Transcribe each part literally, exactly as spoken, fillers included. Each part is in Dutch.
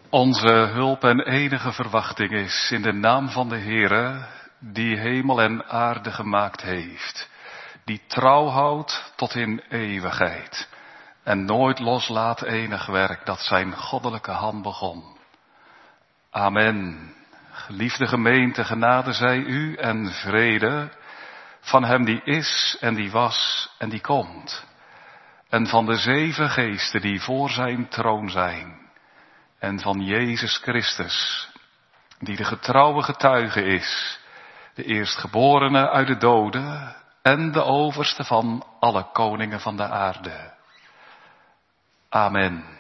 Onze hulp en enige verwachting is in de naam van de Heere, die hemel en aarde gemaakt heeft, die trouw houdt tot in eeuwigheid en nooit loslaat enig werk dat zijn goddelijke hand begon. Amen. Geliefde gemeente, genade zij u en vrede van hem die is en die was en die komt, en van de zeven geesten die voor zijn troon zijn, en van Jezus Christus, die de getrouwe getuige is, de eerstgeborene uit de doden en de overste van alle koningen van de aarde. Amen.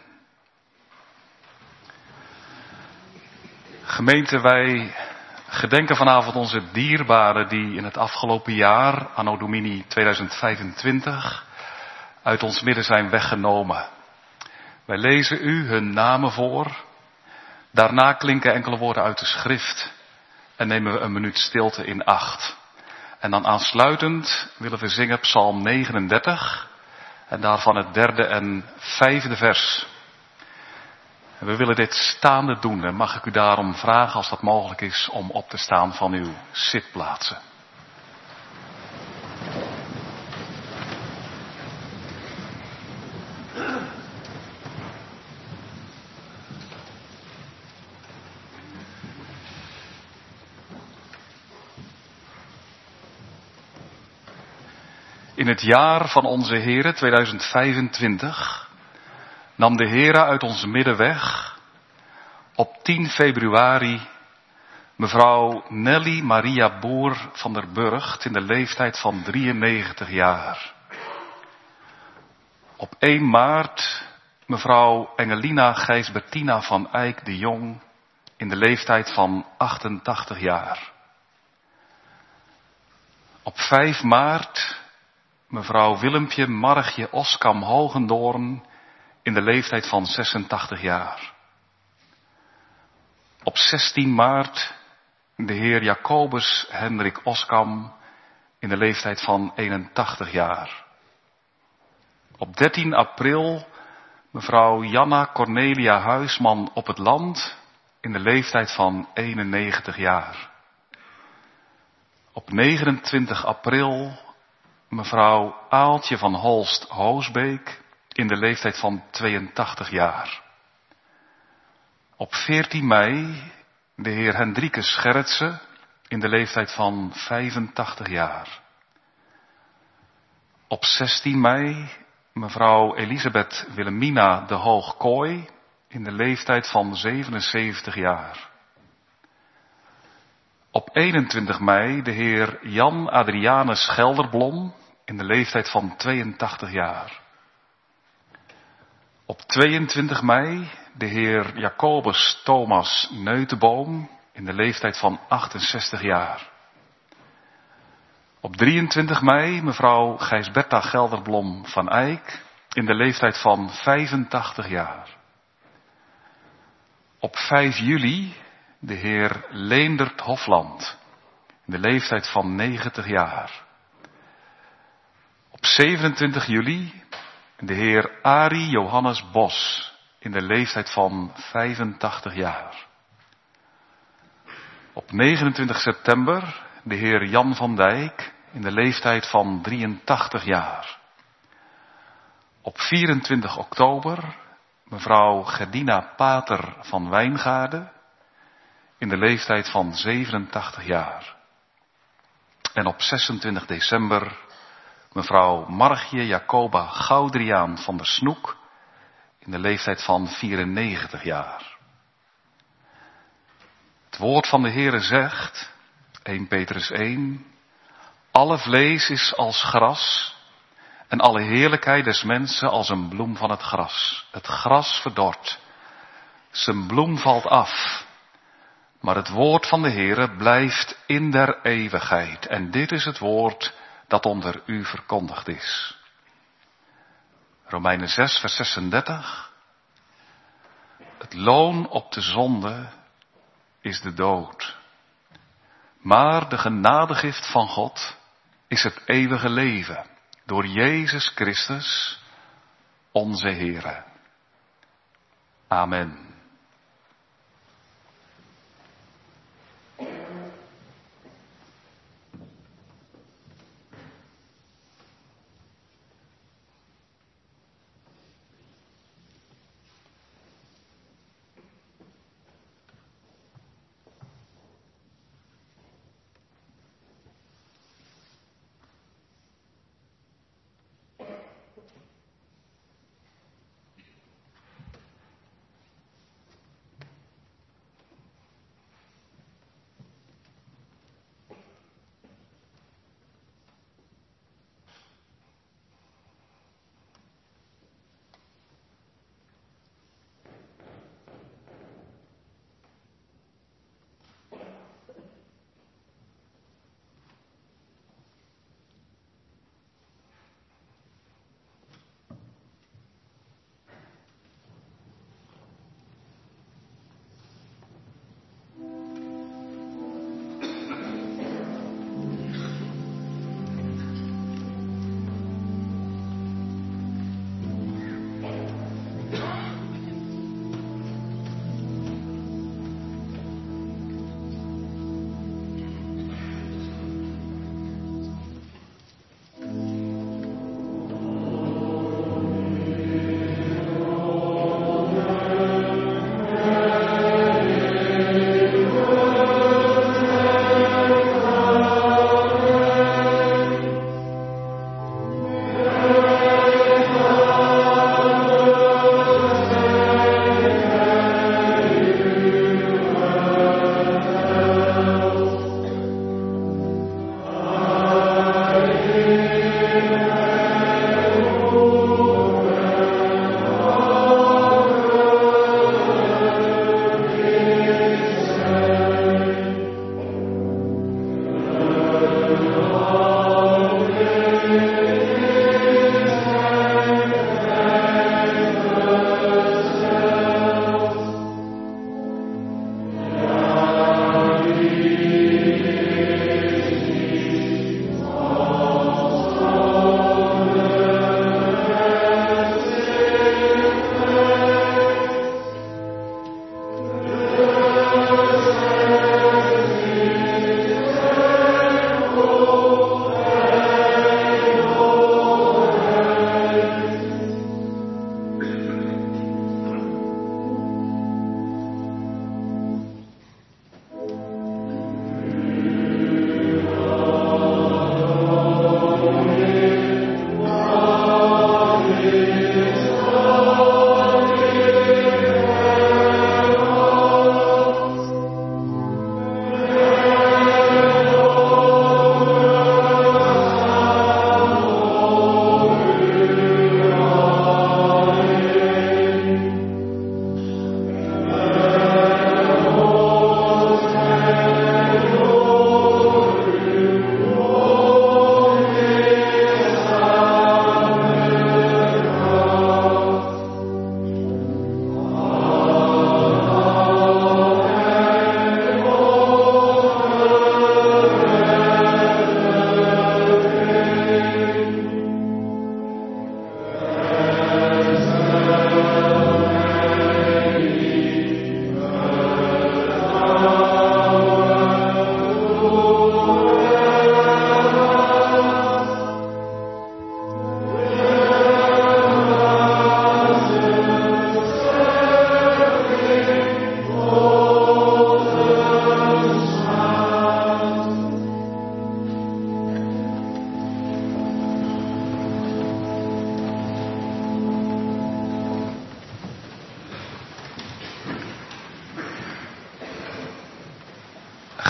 Gemeente, wij gedenken vanavond onze dierbaren die in het afgelopen jaar, anno domini tweeduizend vijfentwintig, uit ons midden zijn weggenomen. Wij lezen u hun namen voor. Daarna klinken enkele woorden uit de schrift en nemen we een minuut stilte in acht. En dan aansluitend willen we zingen Psalm negenendertig en daarvan het derde en vijfde vers. En we willen dit staande doen en mag ik u daarom vragen, als dat mogelijk is, om op te staan van uw zitplaatsen. In het jaar van onze Heere tweeduizend vijfentwintig nam de Heere uit ons midden weg op tien februari mevrouw Nelly Maria Boer van der Burgt in de leeftijd van drieënnegentig jaar. Op één maart mevrouw Engelina Gijsbertina van Eyck de Jong in de leeftijd van achtentachtig jaar. Op vijf maart mevrouw Willempje Margje Oskam Hogendoorn in de leeftijd van zesentachtig jaar. Op zestien maart de heer Jacobus Hendrik Oskam in de leeftijd van eenentachtig jaar. Op dertien april mevrouw Janna Cornelia Huisman op het Land in de leeftijd van eenennegentig jaar. Op negenentwintig april mevrouw Aaltje van Holst-Hoosbeek in de leeftijd van tweeëntachtig jaar. Op veertien mei de heer Hendrikus Gerritsen in de leeftijd van vijfentachtig jaar. Op zestien mei mevrouw Elisabeth Wilhelmina de Hoogkooi in de leeftijd van zevenenzeventig jaar. Op eenentwintig mei de heer Jan Adrianus Gelderblom in de leeftijd van tweeëntachtig jaar. Op tweeëntwintig mei de heer Jacobus Thomas Neutenboom in de leeftijd van achtenzestig jaar. Op drieëntwintig mei mevrouw Gijsberta Gelderblom van Eyck in de leeftijd van vijfentachtig jaar. Op vijf juli de heer Leendert Hofland in de leeftijd van negentig jaar. Op zevenentwintig juli de heer Arie Johannes Bos in de leeftijd van vijfentachtig jaar. Op negenentwintig september de heer Jan van Dijk in de leeftijd van drieëntachtig jaar. Op vierentwintig oktober mevrouw Gerdina Pater van Wijngaarden in de leeftijd van zevenentachtig jaar. En op zesentwintig december mevrouw Margje Jacoba Goudriaan van der Snoek in de leeftijd van vierennegentig jaar. Het woord van de Heere zegt, eerste Petrus één, alle vlees is als gras en alle heerlijkheid des mensen als een bloem van het gras. Het gras verdort, zijn bloem valt af, maar het woord van de Heere blijft in der eeuwigheid. En dit is het woord dat onder u verkondigd is. Romeinen zes vers zesendertig. Het loon op de zonde is de dood. Maar de genadegift van God is het eeuwige leven. Door Jezus Christus, onze Heere. Amen.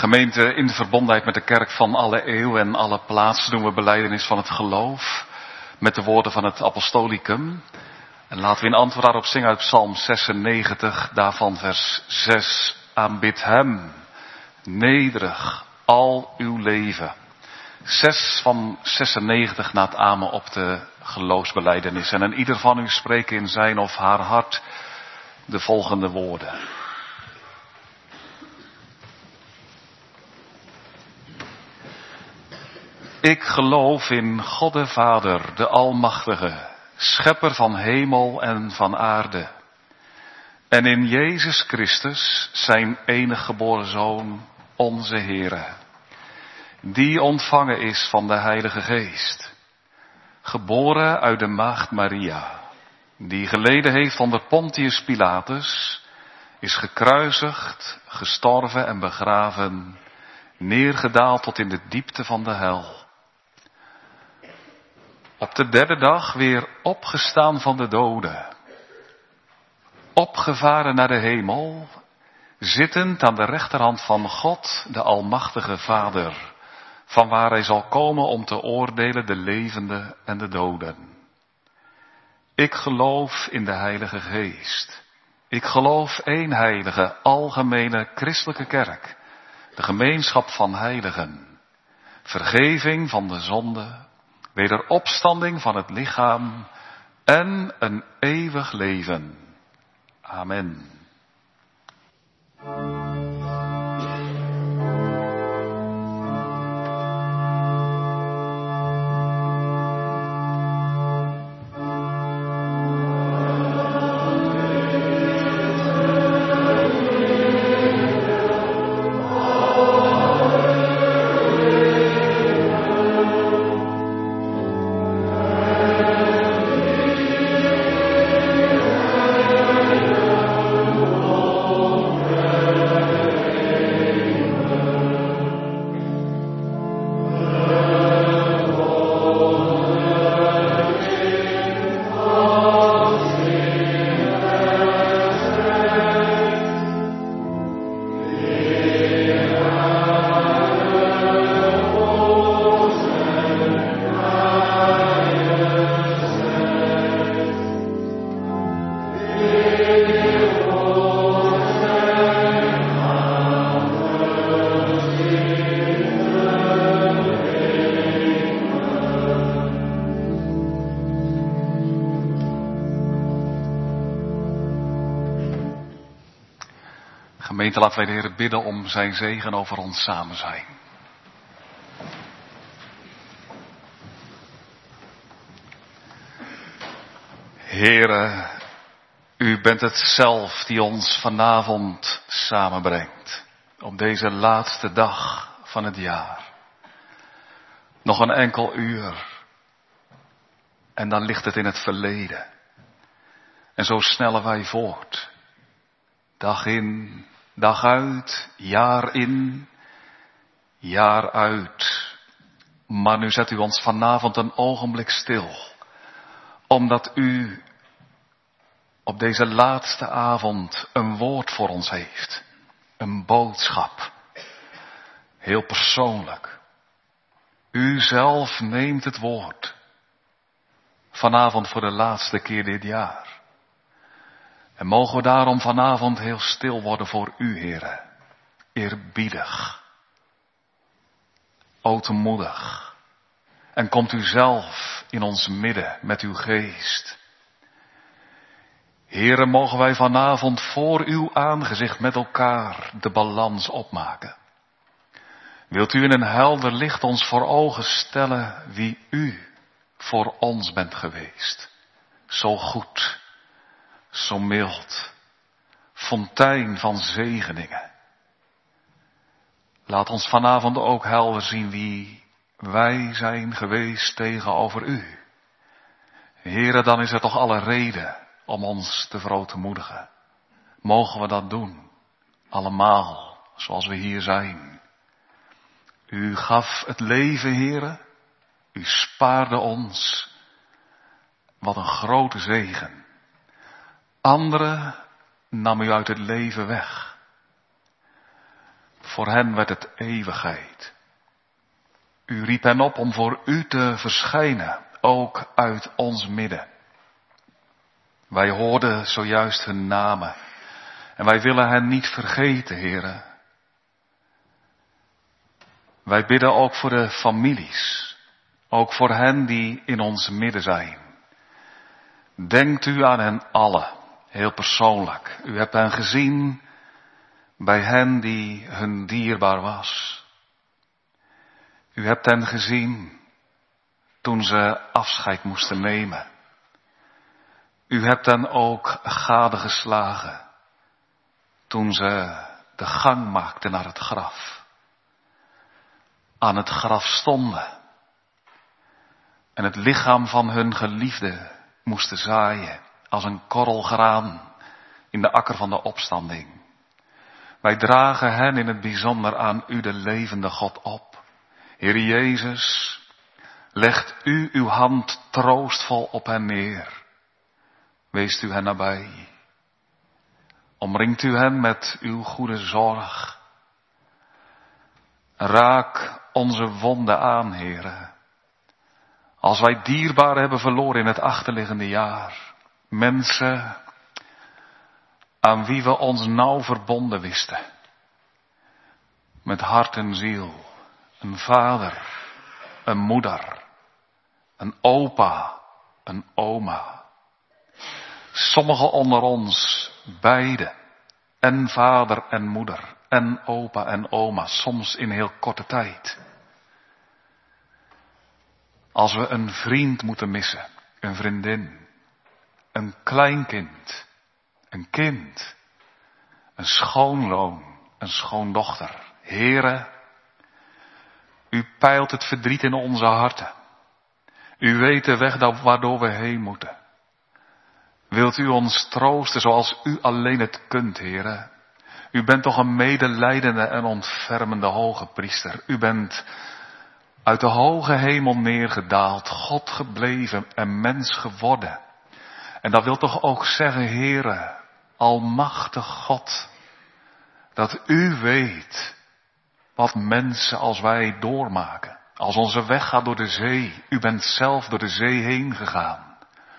Gemeente, in de verbondenheid met de kerk van alle eeuw en alle plaatsen doen we belijdenis van het geloof met de woorden van het apostolicum. En laten we in antwoord daarop zingen uit Psalm zesennegentig, daarvan vers zes. Aanbid hem, nederig, al uw leven. Zes van zesennegentig na het amen op de geloofsbelijdenis. En aan ieder van u spreken in zijn of haar hart de volgende woorden. Ik geloof in God de Vader, de Almachtige, schepper van hemel en van aarde. En in Jezus Christus, zijn enige geboren Zoon, onze Heere. Die ontvangen is van de Heilige Geest. Geboren uit de maagd Maria. Die geleden heeft onder Pontius Pilatus. Is gekruisigd, gestorven en begraven. Neergedaald tot in de diepte van de hel. Op de derde dag weer opgestaan van de doden. Opgevaren naar de hemel. Zittend aan de rechterhand van God, de Almachtige Vader. Van waar hij zal komen om te oordelen de levenden en de doden. Ik geloof in de Heilige Geest. Ik geloof één heilige, algemene christelijke kerk. De gemeenschap van heiligen. Vergeving van de zonde. Wederopstanding van het lichaam. En een eeuwig leven. Amen. Gemeente, laten wij de Heer bidden om zijn zegen over ons samen zijn. Heere, u bent het zelf die ons vanavond samenbrengt. Op deze laatste dag van het jaar. Nog een enkel uur. En dan ligt het in het verleden. En zo snellen wij voort. Dag in, dag uit, jaar in, jaar uit. Maar nu zet u ons vanavond een ogenblik stil. Omdat u op deze laatste avond een woord voor ons heeft. Een boodschap. Heel persoonlijk. U zelf neemt het woord. Vanavond voor de laatste keer dit jaar. En mogen we daarom vanavond heel stil worden voor u, Heere. Eerbiedig. Ootmoedig. En komt u zelf in ons midden met uw geest. Heere, mogen wij vanavond voor uw aangezicht met elkaar de balans opmaken. Wilt u in een helder licht ons voor ogen stellen wie u voor ons bent geweest. Zo goed. Zo mild, fontein van zegeningen. Laat ons vanavond ook helder zien wie wij zijn geweest tegenover u. Heere, dan is er toch alle reden om ons te verootmoedigen. Mogen we dat doen, allemaal, zoals we hier zijn. U gaf het leven, Heere, u spaarde ons. Wat een grote zegen. Anderen nam u uit het leven weg. Voor hen werd het eeuwigheid. U riep hen op om voor u te verschijnen, ook uit ons midden. Wij hoorden zojuist hun namen en wij willen hen niet vergeten, Heere. Wij bidden ook voor de families, ook voor hen die in ons midden zijn. Denkt u aan hen allen, heel persoonlijk. U hebt hen gezien bij hen die hun dierbaar was. U hebt hen gezien toen ze afscheid moesten nemen. U hebt hen ook gadegeslagen toen ze de gang maakten naar het graf. Aan het graf stonden en het lichaam van hun geliefde moesten zaaien als een korrel graan in de akker van de opstanding. Wij dragen hen in het bijzonder aan u, de levende God, op. Heer Jezus, legt u uw hand troostvol op hen neer. Weest u hen nabij. Omringt u hen met uw goede zorg. Raak onze wonden aan, Heere. Als wij dierbaar hebben verloren in het achterliggende jaar. Mensen aan wie we ons nauw verbonden wisten. Met hart en ziel. Een vader, een moeder, een opa, een oma. Sommigen onder ons, beide, en vader en moeder, en opa en oma, soms in heel korte tijd. Als we een vriend moeten missen, een vriendin, een kleinkind, een kind, een schoonzoon, een schoondochter. Heere, u peilt het verdriet in onze harten. U weet de weg waardoor we heen moeten. Wilt u ons troosten zoals u alleen het kunt, Heere? U bent toch een medelijdende en ontfermende hoge priester. U bent uit de hoge hemel neergedaald, God gebleven en mens geworden. En dat wil toch ook zeggen, Heere, almachtig God, dat u weet wat mensen als wij doormaken. Als onze weg gaat door de zee. U bent zelf door de zee heen gegaan.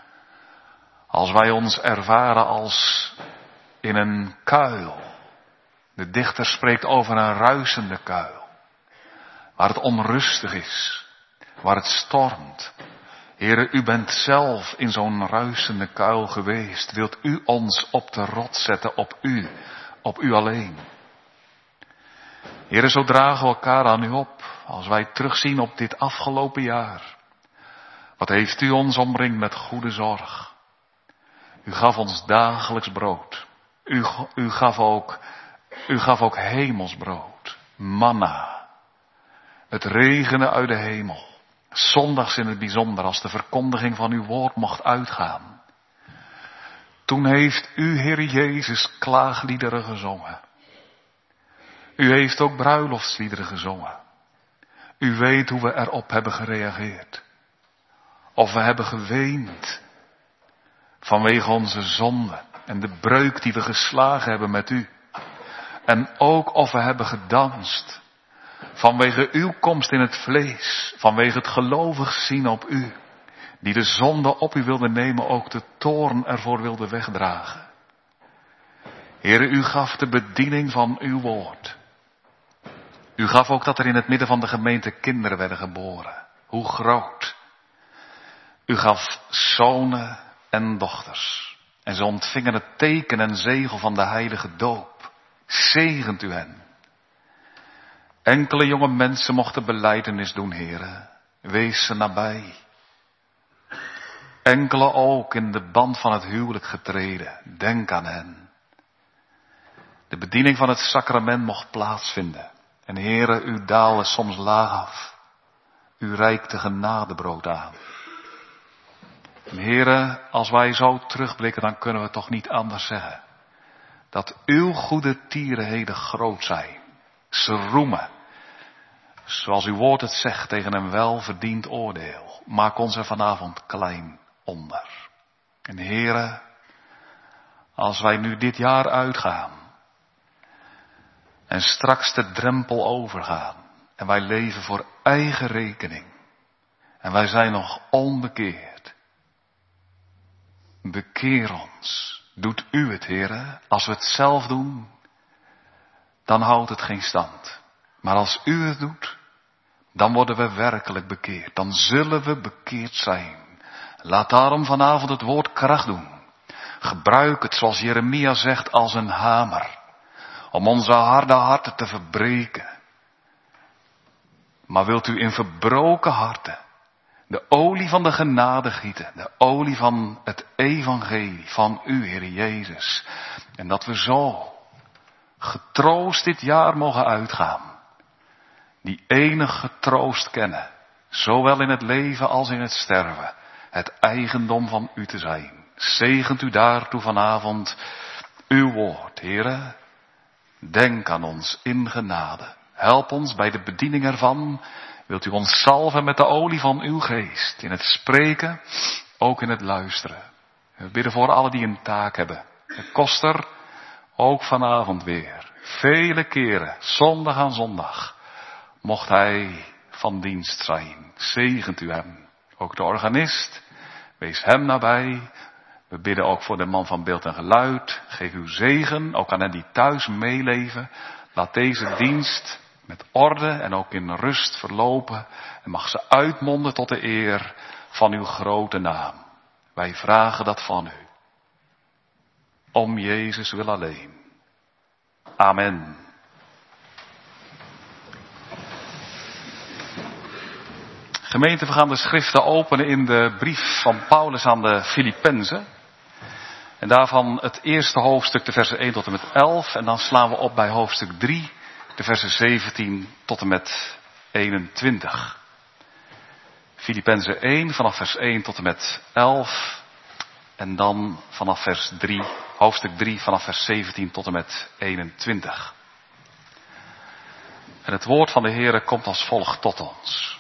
Als wij ons ervaren als in een kuil. De dichter spreekt over een ruisende kuil. Waar het onrustig is. Waar het stormt. Heere, u bent zelf in zo'n ruisende kuil geweest. Wilt u ons op de rots zetten op u. Op u alleen. Heere, zo dragen we elkaar aan u op, als wij terugzien op dit afgelopen jaar. Wat heeft u ons omringd met goede zorg. U gaf ons dagelijks brood. U, u, gaf ook, u gaf ook hemelsbrood, manna. Het regenen uit de hemel. Zondags in het bijzonder, als de verkondiging van uw woord mocht uitgaan. Toen heeft u, Heer Jezus, klaagliederen gezongen. U heeft ook bruiloftsliederen gezongen. U weet hoe we erop hebben gereageerd. Of we hebben geweend vanwege onze zonde en de breuk die we geslagen hebben met u. En ook of we hebben gedanst vanwege uw komst in het vlees, vanwege het gelovig zien op u, die de zonde op u wilde nemen, ook de toorn ervoor wilde wegdragen. Heere, u gaf de bediening van uw woord. U gaf ook dat er in het midden van de gemeente kinderen werden geboren. Hoe groot. U gaf zonen en dochters. En ze ontvingen het teken en zegel van de heilige doop. Zegent u hen. Enkele jonge mensen mochten belijdenis doen, Heere. Wees ze nabij. Enkele ook in de band van het huwelijk getreden. Denk aan hen. De bediening van het sacrament mocht plaatsvinden. En Heere, u daalde soms laag af. U reikte genadebrood aan. En Heere, als wij zo terugblikken, dan kunnen we toch niet anders zeggen. Dat uw goede tierenheden groot zijn. Ze roemen. Zoals uw woord het zegt, tegen een welverdiend oordeel. Maak ons er vanavond klein onder. En Heere, als wij nu dit jaar uitgaan. En straks de drempel overgaan. En wij leven voor eigen rekening. En wij zijn nog onbekeerd. Bekeer ons. Doet u het, Heere. Als we het zelf doen, dan houdt het geen stand. Maar als u het doet, dan worden we werkelijk bekeerd. Dan zullen we bekeerd zijn. Laat daarom vanavond het woord kracht doen. Gebruik het, zoals Jeremia zegt, als een hamer. Om onze harde harten te verbreken. Maar wilt u in verbroken harten de olie van de genade gieten. De olie van het evangelie van u, Heer Jezus. En dat we zo getroost dit jaar mogen uitgaan. Die enige troost kennen. Zowel in het leven als in het sterven. Het eigendom van u te zijn. Zegent u daartoe vanavond uw woord, Heere. Denk aan ons in genade. Help ons bij de bediening ervan. Wilt u ons salven met de olie van uw geest. In het spreken, ook in het luisteren. We bidden voor allen die een taak hebben. De koster, ook vanavond weer. Vele keren, zondag aan zondag, mocht hij van dienst zijn. Zegent u hem. Ook de organist, wees hem nabij. We bidden ook voor de man van beeld en geluid. Geef uw zegen, ook aan hen die thuis meeleven. Laat deze dienst met orde en ook in rust verlopen. En mag ze uitmonden tot de eer van uw grote naam. Wij vragen dat van u. Om Jezus wil alleen. Amen. Gemeente, we gaan de schriften openen in de brief van Paulus aan de Filippenzen. En daarvan het eerste hoofdstuk, de versen één tot en met elf. En dan slaan we op bij hoofdstuk drie, de versen zeventien tot en met eenentwintig. Filippenzen één, vanaf vers één tot en met elf. En dan vanaf vers drie, hoofdstuk drie, vanaf vers zeventien tot en met eenentwintig. En het woord van de Heere komt als volgt tot ons.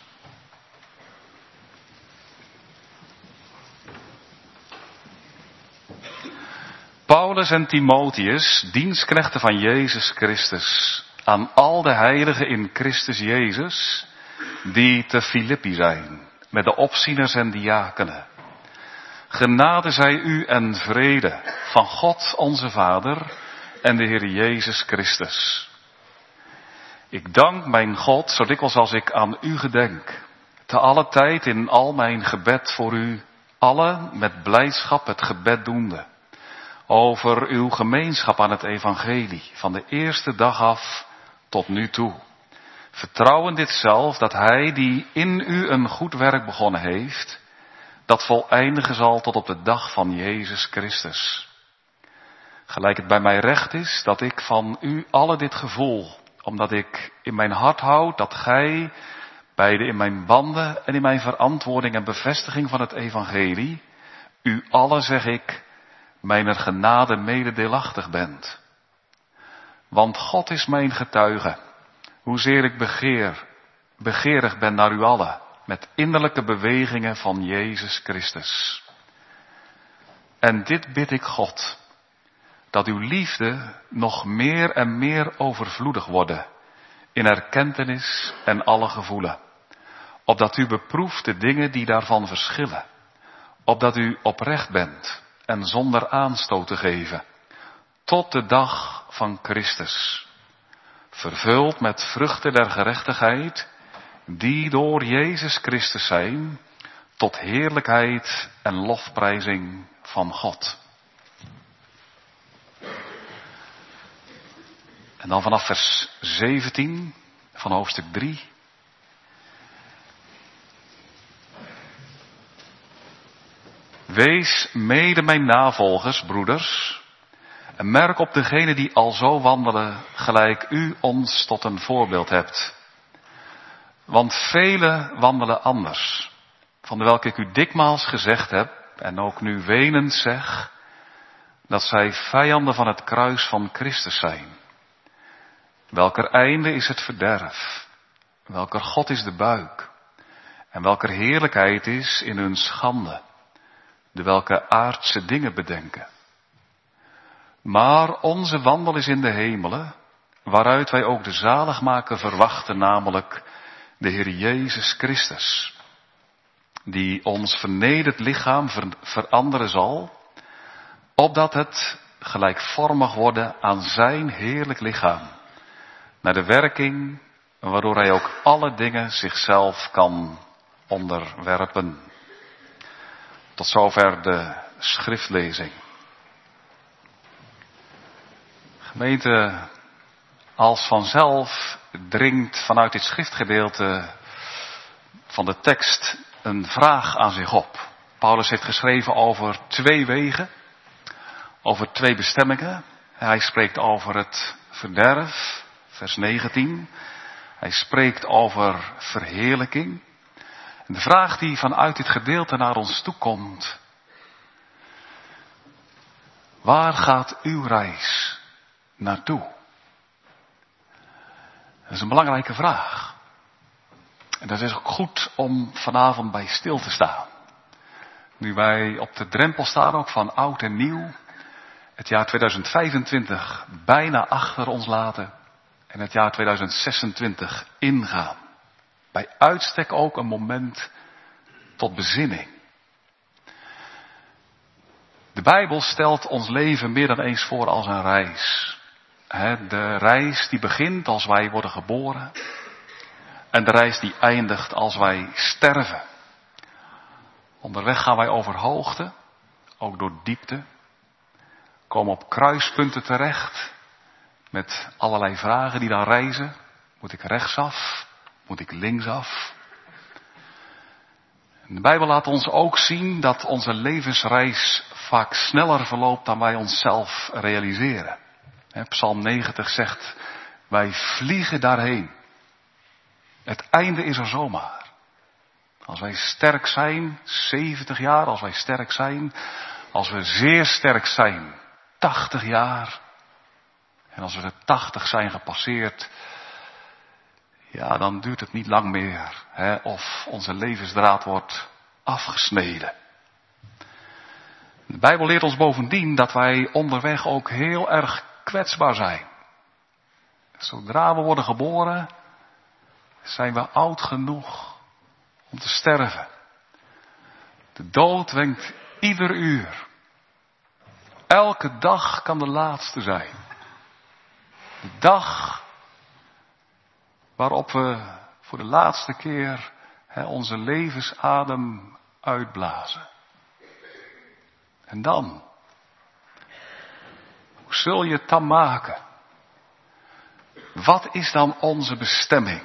Paulus en Timotheus, dienstknechten van Jezus Christus, aan al de heiligen in Christus Jezus, die te Filippi zijn, met de opzieners en diakenen. Genade zij u en vrede van God onze Vader en de Heer Jezus Christus. Ik dank mijn God, zo dikwijls als ik aan u gedenk, te alle tijd in al mijn gebed voor u, allen met blijdschap het gebed doende. Over uw gemeenschap aan het evangelie, van de eerste dag af tot nu toe. Vertrouwen dit zelf, dat hij die in u een goed werk begonnen heeft, dat voleindigen zal tot op de dag van Jezus Christus. Gelijk het bij mij recht is, dat ik van u alle dit gevoel, omdat ik in mijn hart houd dat gij, beide in mijn banden en in mijn verantwoording en bevestiging van het evangelie, u alle, zeg ik, mijner genade mededeelachtig bent. Want God is mijn getuige, hoezeer ik begeer, begeerig ben naar u allen, met innerlijke bewegingen van Jezus Christus. En dit bid ik God, dat uw liefde nog meer en meer overvloedig worden, in erkentenis en alle gevoelen, opdat u beproeft de dingen die daarvan verschillen, opdat u oprecht bent, en zonder aanstoot te geven, tot de dag van Christus, vervuld met vruchten der gerechtigheid, die door Jezus Christus zijn, tot heerlijkheid en lofprijzing van God. En dan vanaf vers zeventien van hoofdstuk drie. Wees mede mijn navolgers, broeders, en merk op degenen die al zo wandelen, gelijk u ons tot een voorbeeld hebt. Want velen wandelen anders, van de welke ik u dikmaals gezegd heb, en ook nu wenend zeg, dat zij vijanden van het kruis van Christus zijn. Welker einde is het verderf, welker God is de buik, en welker heerlijkheid is in hun schande, de welke aardse dingen bedenken. Maar onze wandel is in de hemelen, waaruit wij ook de zaligmaker verwachten, namelijk de Heer Jezus Christus, die ons vernederd lichaam ver- veranderen zal, opdat het gelijkvormig worden aan zijn heerlijk lichaam, naar de werking waardoor hij ook alle dingen zichzelf kan onderwerpen. Tot zover de schriftlezing. Gemeente, als vanzelf dringt vanuit dit schriftgedeelte van de tekst een vraag aan zich op. Paulus heeft geschreven over twee wegen, over twee bestemmingen. Hij spreekt over het verderf, vers negentien. Hij spreekt over verheerlijking. En de vraag die vanuit dit gedeelte naar ons toe komt: waar gaat uw reis naartoe? Dat is een belangrijke vraag. En dat is ook goed om vanavond bij stil te staan. Nu wij op de drempel staan ook van oud en nieuw. Het jaar tweeduizend vijfentwintig bijna achter ons laten. En het jaar tweeduizend zesentwintig ingaan. Bij uitstek ook een moment tot bezinning. De Bijbel stelt ons leven meer dan eens voor als een reis. De reis die begint als wij worden geboren. En de reis die eindigt als wij sterven. Onderweg gaan wij over hoogte, ook door diepte. Komen op kruispunten terecht. Met allerlei vragen die dan reizen. Moet ik rechtsaf? Moet ik linksaf? De Bijbel laat ons ook zien dat onze levensreis vaak sneller verloopt dan wij onszelf realiseren. Psalm negentig zegt, wij vliegen daarheen. Het einde is er zomaar. Als wij sterk zijn, zeventig jaar, als wij sterk zijn, als we zeer sterk zijn, tachtig jaar. En als we de tachtig zijn gepasseerd, ja, dan duurt het niet lang meer. Hè, of onze levensdraad wordt afgesneden. De Bijbel leert ons bovendien dat wij onderweg ook heel erg kwetsbaar zijn. Zodra we worden geboren, zijn we oud genoeg om te sterven. De dood wenkt ieder uur. Elke dag kan de laatste zijn. De dag waarop we voor de laatste keer hè, onze levensadem uitblazen. En dan? Hoe zul je het dan maken? Wat is dan onze bestemming?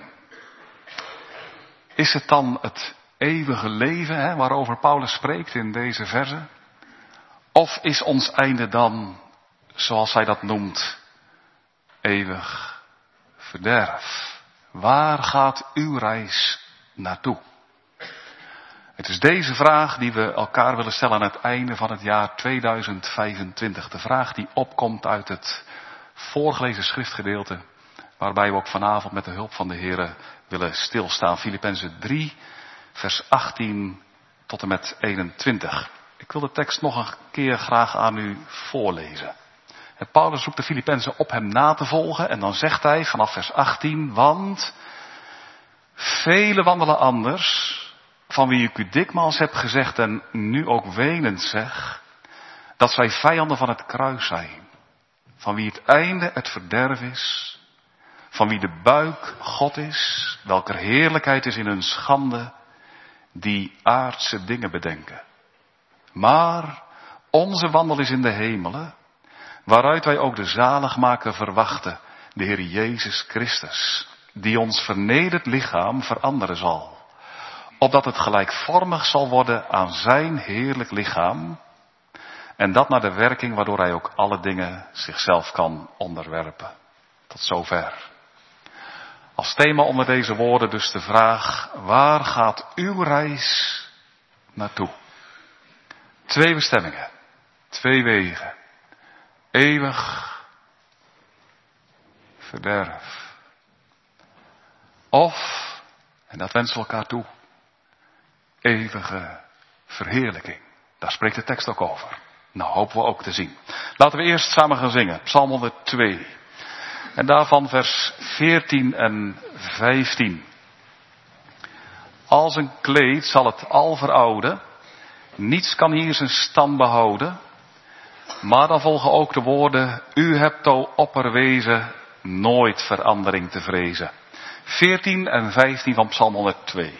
Is het dan het eeuwige leven hè, waarover Paulus spreekt in deze verse? Of is ons einde dan, zoals hij dat noemt, eeuwig verderf? Waar gaat uw reis naartoe? Het is deze vraag die we elkaar willen stellen aan het einde van het jaar tweeduizend vijfentwintig. De vraag die opkomt uit het voorgelezen schriftgedeelte, waarbij we ook vanavond met de hulp van de Heere willen stilstaan. Filippenzen drie, vers achttien tot en met eenentwintig. Ik wil de tekst nog een keer graag aan u voorlezen. En Paulus roept de Filippenzen op hem na te volgen en dan zegt hij vanaf vers achttien, want vele wandelen anders, van wie ik u dikmaals heb gezegd en nu ook wenend zeg, dat zij vijanden van het kruis zijn, van wie het einde het verderf is, van wie de buik God is, welker heerlijkheid is in hun schande, die aardse dingen bedenken. Maar onze wandel is in de hemelen, waaruit wij ook de zaligmaker verwachten, de Heer Jezus Christus, die ons vernederd lichaam veranderen zal, opdat het gelijkvormig zal worden aan zijn heerlijk lichaam, en dat naar de werking waardoor hij ook alle dingen zichzelf kan onderwerpen. Tot zover. Als thema onder deze woorden dus de vraag, waar gaat uw reis naartoe? Twee bestemmingen, twee wegen, eeuwig verderf. Of, en dat wensen we elkaar toe, eeuwige verheerlijking. Daar spreekt de tekst ook over. Nou, hopen we ook te zien. Laten we eerst samen gaan zingen. Psalm honderdtwee. En daarvan vers veertien en vijftien. Als een kleed zal het al verouden. Niets kan hier zijn stand behouden. Maar dan volgen ook de woorden. U hebt o opperwezen nooit verandering te vrezen. veertien en vijftien van Psalm honderdtwee.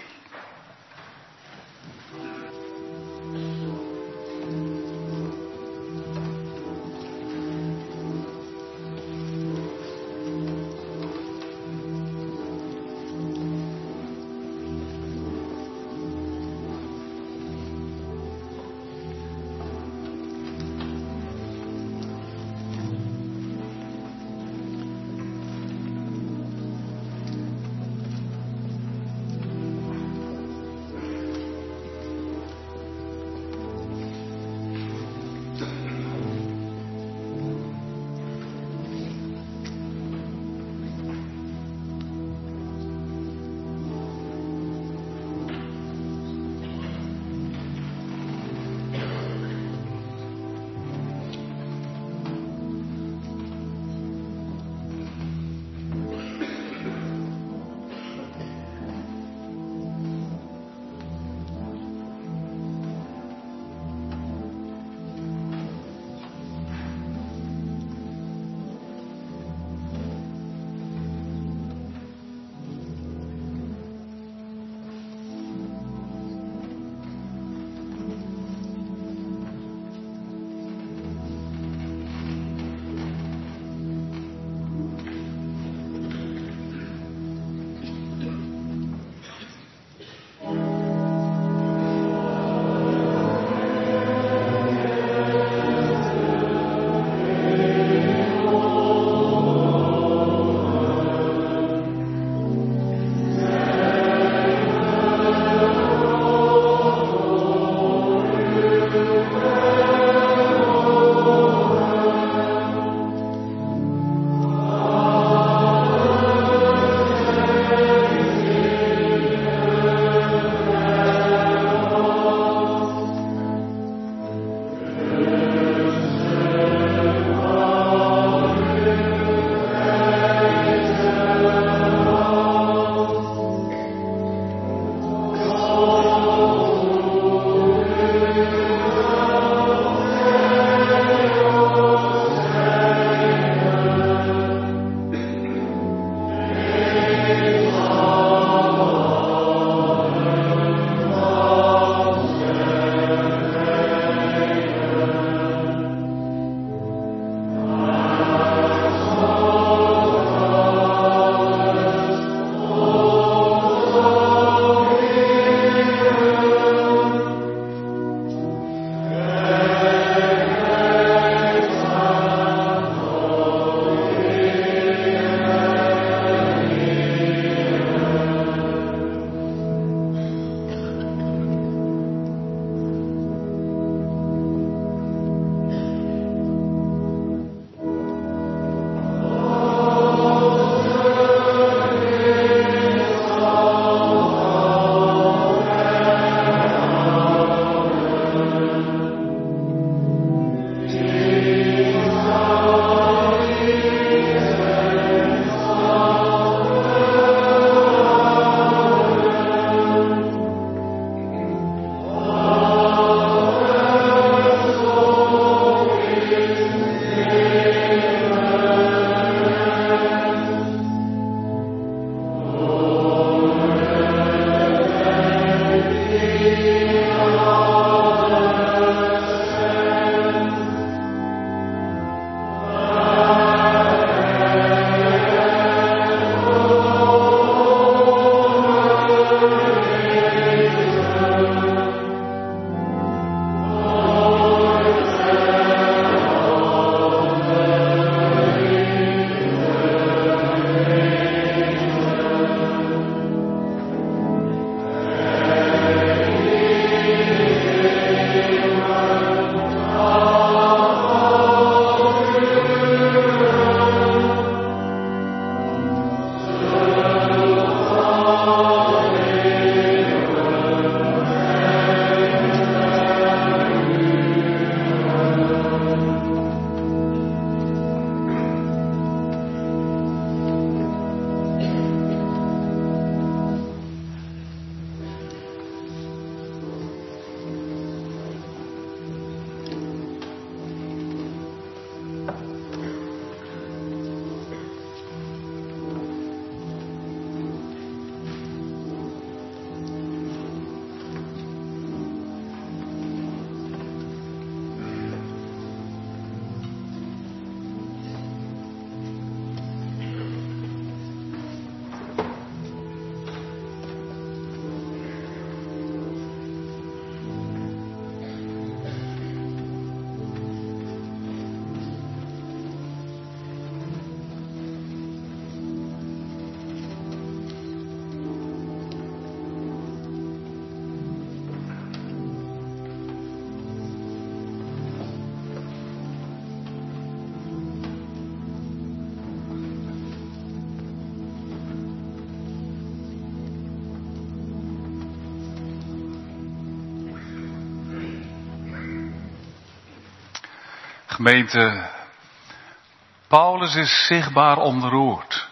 Gemeente, Paulus is zichtbaar ontroerd.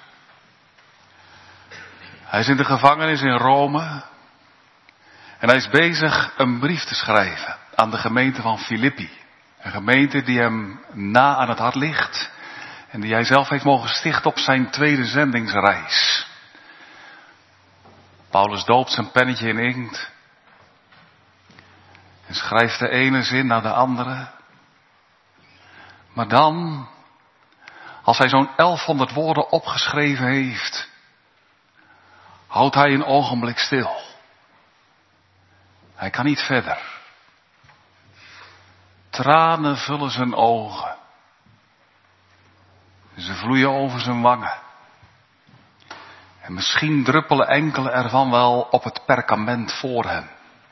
Hij is in de gevangenis in Rome. En hij is bezig een brief te schrijven aan de gemeente van Filippi. Een gemeente die hem na aan het hart ligt. En die hij zelf heeft mogen stichten op zijn tweede zendingsreis. Paulus doopt zijn pennetje in inkt. En schrijft de ene zin naar de andere. Maar dan, als hij zo'n elfhonderd woorden opgeschreven heeft, houdt hij een ogenblik stil. Hij kan niet verder. Tranen vullen zijn ogen. Ze vloeien over zijn wangen. En misschien druppelen enkele ervan wel op het perkament voor hem.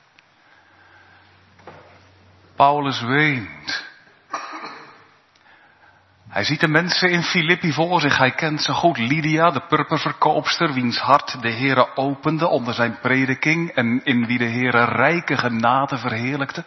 Paulus weent. Hij ziet de mensen in Filippi voor zich. Hij kent ze goed. Lydia, de purperverkoopster, wiens hart de Heere opende onder zijn prediking en in wie de Heere rijke genade verheerlijkte.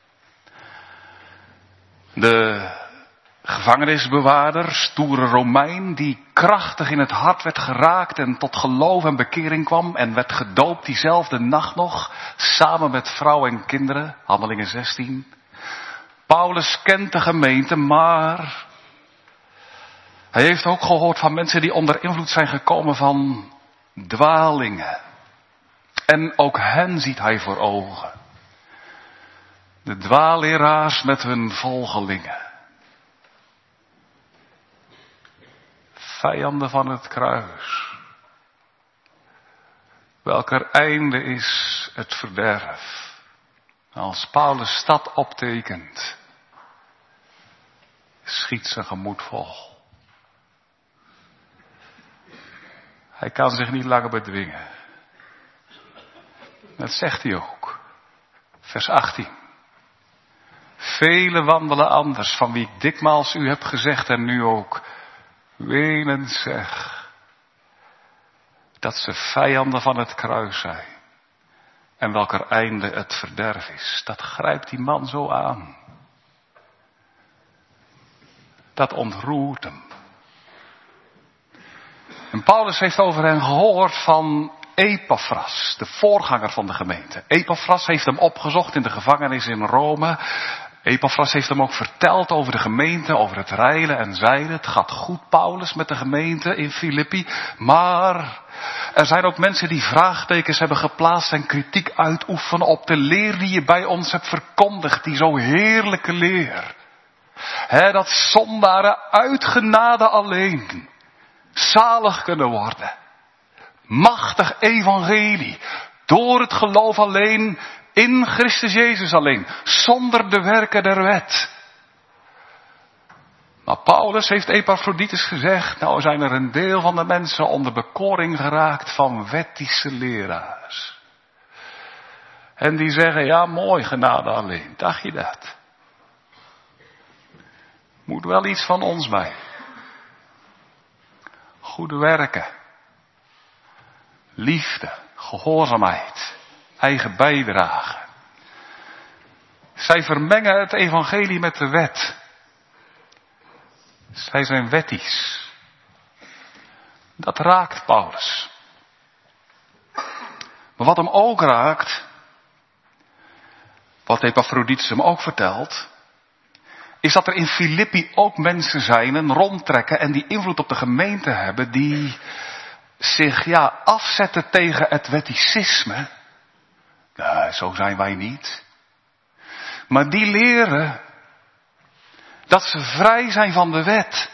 De gevangenisbewaarder, stoere Romein, die krachtig in het hart werd geraakt en tot geloof en bekering kwam en werd gedoopt diezelfde nacht nog, samen met vrouw en kinderen, Handelingen zestien. Paulus kent de gemeente, maar hij heeft ook gehoord van mensen die onder invloed zijn gekomen van dwalingen. En ook hen ziet hij voor ogen. De dwaalleraars met hun volgelingen. Vijanden van het kruis. Welker einde is het verderf. Als Paulus stad optekent, schiet zijn gemoed vol. Hij kan zich niet langer bedwingen. Dat zegt hij ook. Vers achttien. Velen wandelen anders, van wie ik dikmaals u heb gezegd en nu ook wenend zeg, dat ze vijanden van het kruis zijn. En welker einde het verderf is. Dat grijpt die man zo aan. Dat ontroert hem. En Paulus heeft over hen gehoord van Epaphras, de voorganger van de gemeente. Epaphras heeft hem opgezocht in de gevangenis in Rome. Epaphras heeft hem ook verteld over de gemeente, over het reilen en zeilen. Het gaat goed, Paulus, met de gemeente in Filippi. Maar er zijn ook mensen die vraagtekens hebben geplaatst en kritiek uitoefenen op de leer die je bij ons hebt verkondigd. Die zo heerlijke leer. He, dat zondaren uit genade alleen zalig kunnen worden. Machtig evangelie. Door het geloof alleen. In Christus Jezus alleen. Zonder de werken der wet. Maar Paulus heeft Epaphroditus gezegd. Nou zijn er een deel van de mensen onder bekoring geraakt van wettische leraars. En die zeggen, ja mooi, genade alleen. Dacht je dat? Moet wel iets van ons bij. Goede werken. Liefde. Gehoorzaamheid. Eigen bijdrage. Zij vermengen het evangelie met de wet. Zij zijn wettisch. Dat raakt Paulus. Maar wat hem ook raakt, wat Epaphroditus hem ook vertelt, is dat er in Filippi ook mensen zijn en rondtrekken en die invloed op de gemeente hebben, die zich ja afzetten tegen het wetticisme. Nou, zo zijn wij niet. Maar die leren dat ze vrij zijn van de wet.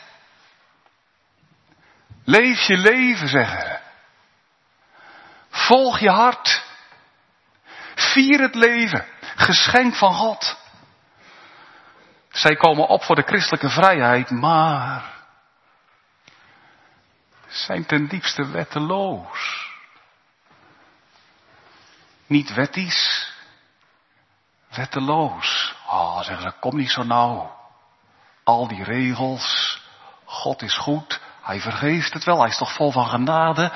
Leef je leven, zeggen ze. Volg je hart. Vier het leven. Geschenk van God. Zij komen op voor de christelijke vrijheid, maar zijn ten diepste wetteloos. Niet wettisch, wetteloos. Oh, zeggen ze, kom niet zo nauw. Al die regels, God is goed, hij vergeeft het wel, hij is toch vol van genade.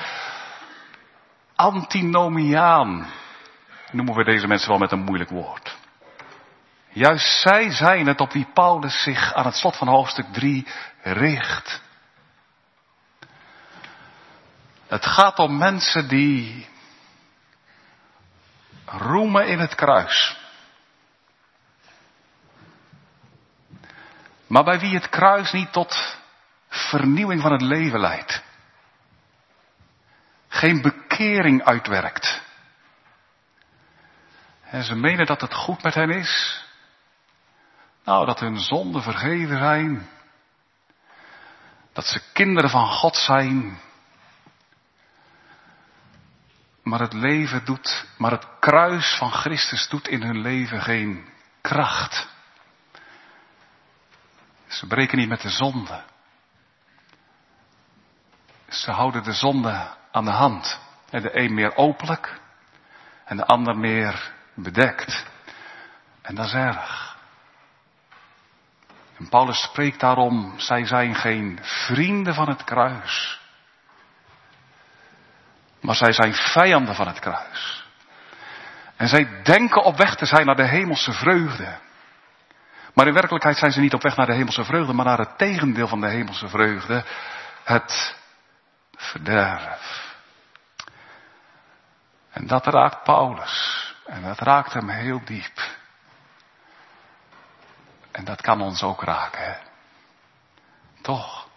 Antinomiaan, noemen we deze mensen wel met een moeilijk woord. Juist zij zijn het op wie Paulus zich aan het slot van hoofdstuk drie richt. Het gaat om mensen die roemen in het kruis. Maar bij wie het kruis niet tot vernieuwing van het leven leidt. Geen bekering uitwerkt. En ze menen dat het goed met hen is. Nou, dat hun zonden vergeven zijn. Dat ze kinderen van God zijn. Maar het leven doet, maar het kruis van Christus doet in hun leven geen kracht. Ze breken niet met de zonde. Ze houden de zonde aan de hand. En de een meer openlijk. En de ander meer bedekt. En dat is erg. En Paulus spreekt daarom, zij zijn geen vrienden van het kruis. Maar zij zijn vijanden van het kruis. En zij denken op weg te zijn naar de hemelse vreugde. Maar in werkelijkheid zijn ze niet op weg naar de hemelse vreugde, maar naar het tegendeel van de hemelse vreugde. Het verderf. En dat raakt Paulus. En dat raakt hem heel diep. En dat kan ons ook raken, hè? Toch?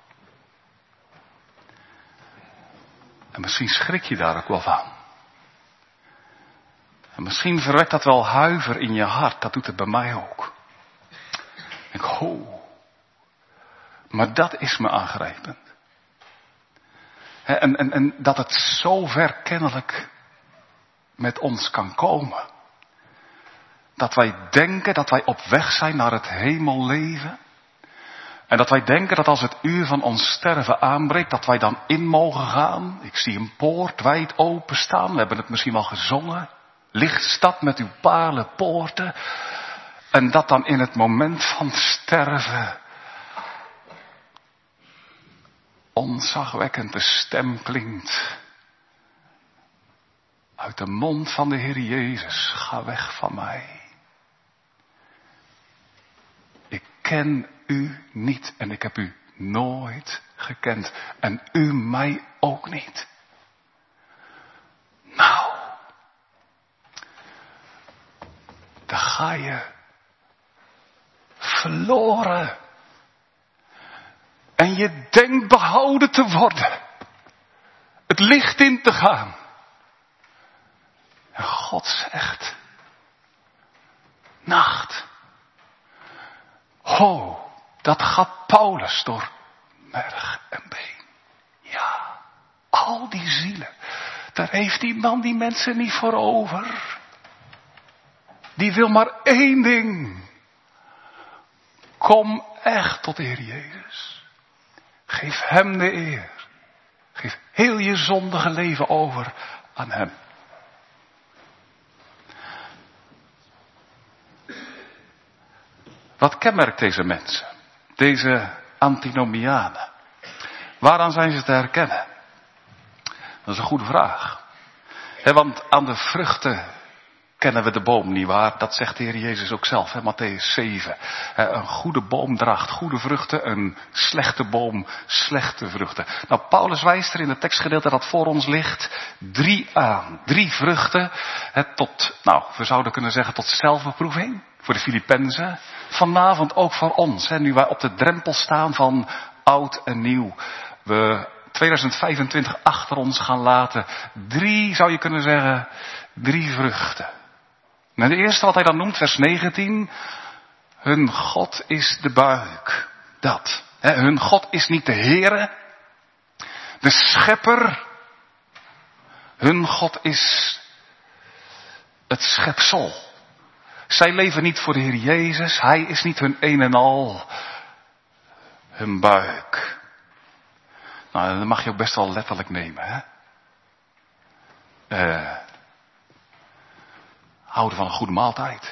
En misschien schrik je daar ook wel van. En misschien verwekt dat wel huiver in je hart. Dat doet het bij mij ook. Ik denk, oh. Maar dat is me aangrijpend. En, en, en dat het zo ver kennelijk met ons kan komen. Dat wij denken dat wij op weg zijn naar het hemelleven. En dat wij denken dat als het uur van ons sterven aanbreekt, dat wij dan in mogen gaan. Ik zie een poort wijd openstaan. We hebben het misschien wel gezongen. Lichtstad met uw palen poorten. En dat dan in het moment van sterven ontzagwekkend de stem klinkt. Uit de mond van de Heer Jezus, ga weg van mij. Ik ken u niet en ik heb u nooit gekend. En u mij ook niet. Nou, dan ga je verloren. En je denkt behouden te worden. Het licht in te gaan. En God zegt, nacht. Ho, dat gaat Paulus door merg en been. Ja, al die zielen. Daar heeft die man die mensen niet voor over. Die wil maar één ding. Kom echt tot de Heer Jezus. Geef hem de eer. Geef heel je zondige leven over aan hem. Wat kenmerkt deze mensen? Deze antinomianen. Waaraan zijn ze te herkennen? Dat is een goede vraag. He, want aan de vruchten kennen we de boom, nietwaar? Dat zegt de Heer Jezus ook zelf, hè? Mattheüs zeven. He, een goede boom draagt goede vruchten, een slechte boom slechte vruchten. Nou, Paulus wijst er in het tekstgedeelte dat voor ons ligt drie aan. Drie vruchten, he, tot, nou, we zouden kunnen zeggen tot zelfbeproeving. Voor de Filippenzen. Vanavond ook voor ons. Hè, nu wij op de drempel staan van oud en nieuw. We tweeduizend vijfentwintig achter ons gaan laten. Drie, zou je kunnen zeggen, drie vruchten. En de eerste wat hij dan noemt, vers negentien. Hun God is de buik. Dat. Hè, hun God is niet de Heere. De schepper. Hun God is het schepsel. Zij leven niet voor de Heer Jezus. Hij is niet hun een en al. Hun buik. Nou, dat mag je ook best wel letterlijk nemen, hè. Uh, houden van een goede maaltijd.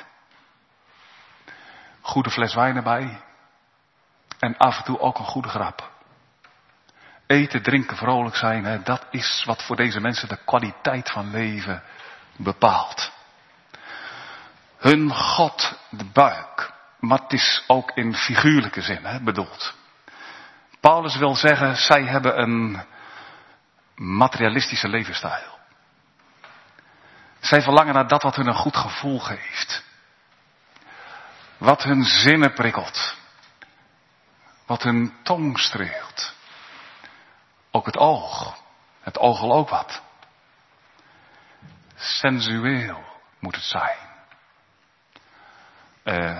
Goede fles wijn erbij. En af en toe ook een goede grap. Eten, drinken, vrolijk zijn. Hè, dat is wat voor deze mensen de kwaliteit van leven bepaalt. Hun God de buik. maar het is ook in figuurlijke zin hè, bedoeld. Paulus wil zeggen, zij hebben een materialistische levensstijl. Zij verlangen naar dat wat hun een goed gevoel geeft. Wat hun zinnen prikkelt. Wat hun tong streelt. Ook het oog. Het oog wil ook wat. Sensueel moet het zijn. Uh,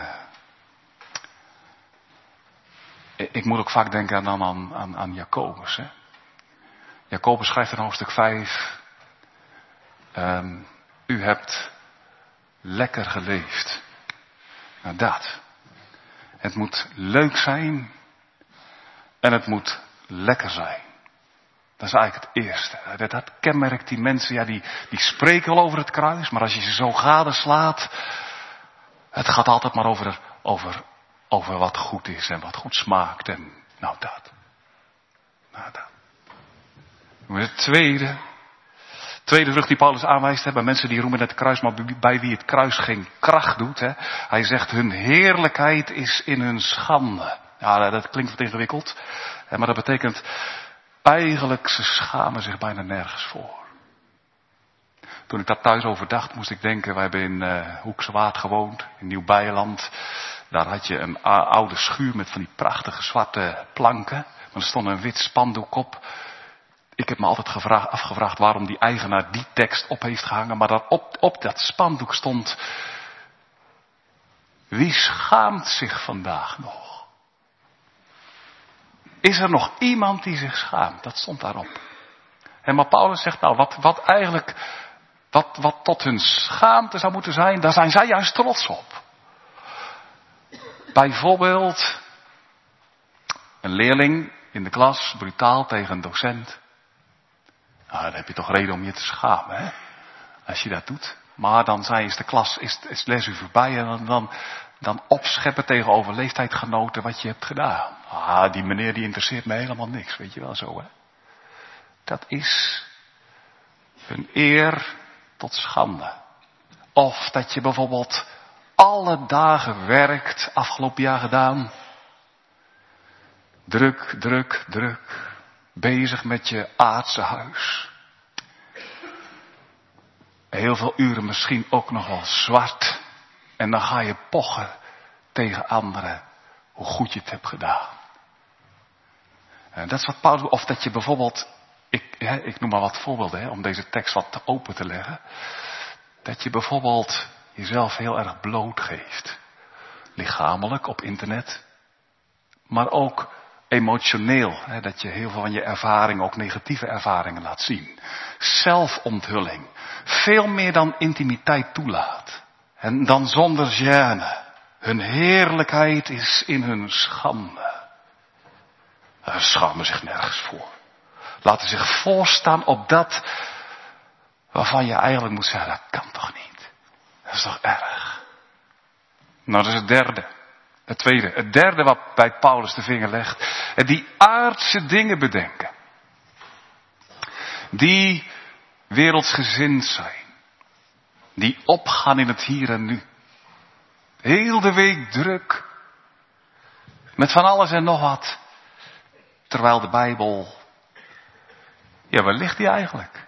ik moet ook vaak denken dan aan, aan, aan Jacobus. Hè? Jacobus schrijft in hoofdstuk vijf. Um, u hebt lekker geleefd. Nou dat. Het moet leuk zijn. En het moet lekker zijn. Dat is eigenlijk het eerste. Dat, dat kenmerkt die mensen, ja, die, die spreken wel over het kruis, maar als je ze zo gadeslaat, het gaat altijd maar over, over, over wat goed is en wat goed smaakt en nou dat. Nou dat. Het tweede, tweede vrucht die Paulus aanwijst, hè, bij mensen die roemen het kruis, maar bij wie het kruis geen kracht doet. Hè. Hij zegt, hun heerlijkheid is in hun schande. Ja, dat klinkt wat ingewikkeld, hè, maar dat betekent eigenlijk, ze schamen zich bijna nergens voor. Toen ik daar thuis over dacht, moest ik denken, wij hebben in uh, Hoekse Waard gewoond, in Nieuw-Beierland. Daar had je een a- oude schuur met van die prachtige zwarte planken. Maar er stond een wit spandoek op. Ik heb me altijd gevraagd, afgevraagd waarom die eigenaar die tekst op heeft gehangen. Maar daar op, op dat spandoek stond, wie schaamt zich vandaag nog? Is er nog iemand die zich schaamt? Dat stond daarop. En maar Paulus zegt nou, wat, wat eigenlijk, wat, wat tot hun schaamte zou moeten zijn, daar zijn zij juist trots op. Bijvoorbeeld, een leerling in de klas, brutaal tegen een docent. Nou, dan heb je toch reden om je te schamen, hè? Als je dat doet. Maar dan zei is de klas, is, is de lesuur voorbij en dan, dan, dan opscheppen tegenover leeftijdgenoten wat je hebt gedaan. Ah, die meneer die interesseert me helemaal niks, weet je wel zo, hè. Dat is een eer tot schande. Of dat je bijvoorbeeld alle dagen werkt, afgelopen jaar gedaan. Druk, druk, druk. Bezig met je aardse huis. Heel veel uren misschien ook nog wel zwart. En dan ga je pochen tegen anderen hoe goed je het hebt gedaan. En dat is wat Paulus, of dat je bijvoorbeeld, ik, hè, ik noem maar wat voorbeelden hè, om deze tekst wat open te leggen. Dat je bijvoorbeeld jezelf heel erg blootgeeft. Lichamelijk op internet. Maar ook emotioneel. Hè, dat je heel veel van je ervaringen, ook negatieve ervaringen laat zien. Zelfonthulling. Veel meer dan intimiteit toelaat. En dan zonder gêne. Hun heerlijkheid is in hun schande. Ze schamen zich nergens voor. Laten zich voorstaan op dat waarvan je eigenlijk moet zeggen, dat kan toch niet. Dat is toch erg. Nou, dat is het derde. Het tweede. Het derde wat bij Paulus de vinger legt. Die aardse dingen bedenken. Die wereldsgezind zijn. Die opgaan in het hier en nu. Heel de week druk. Met van alles en nog wat. Terwijl de Bijbel, ja, waar ligt die eigenlijk?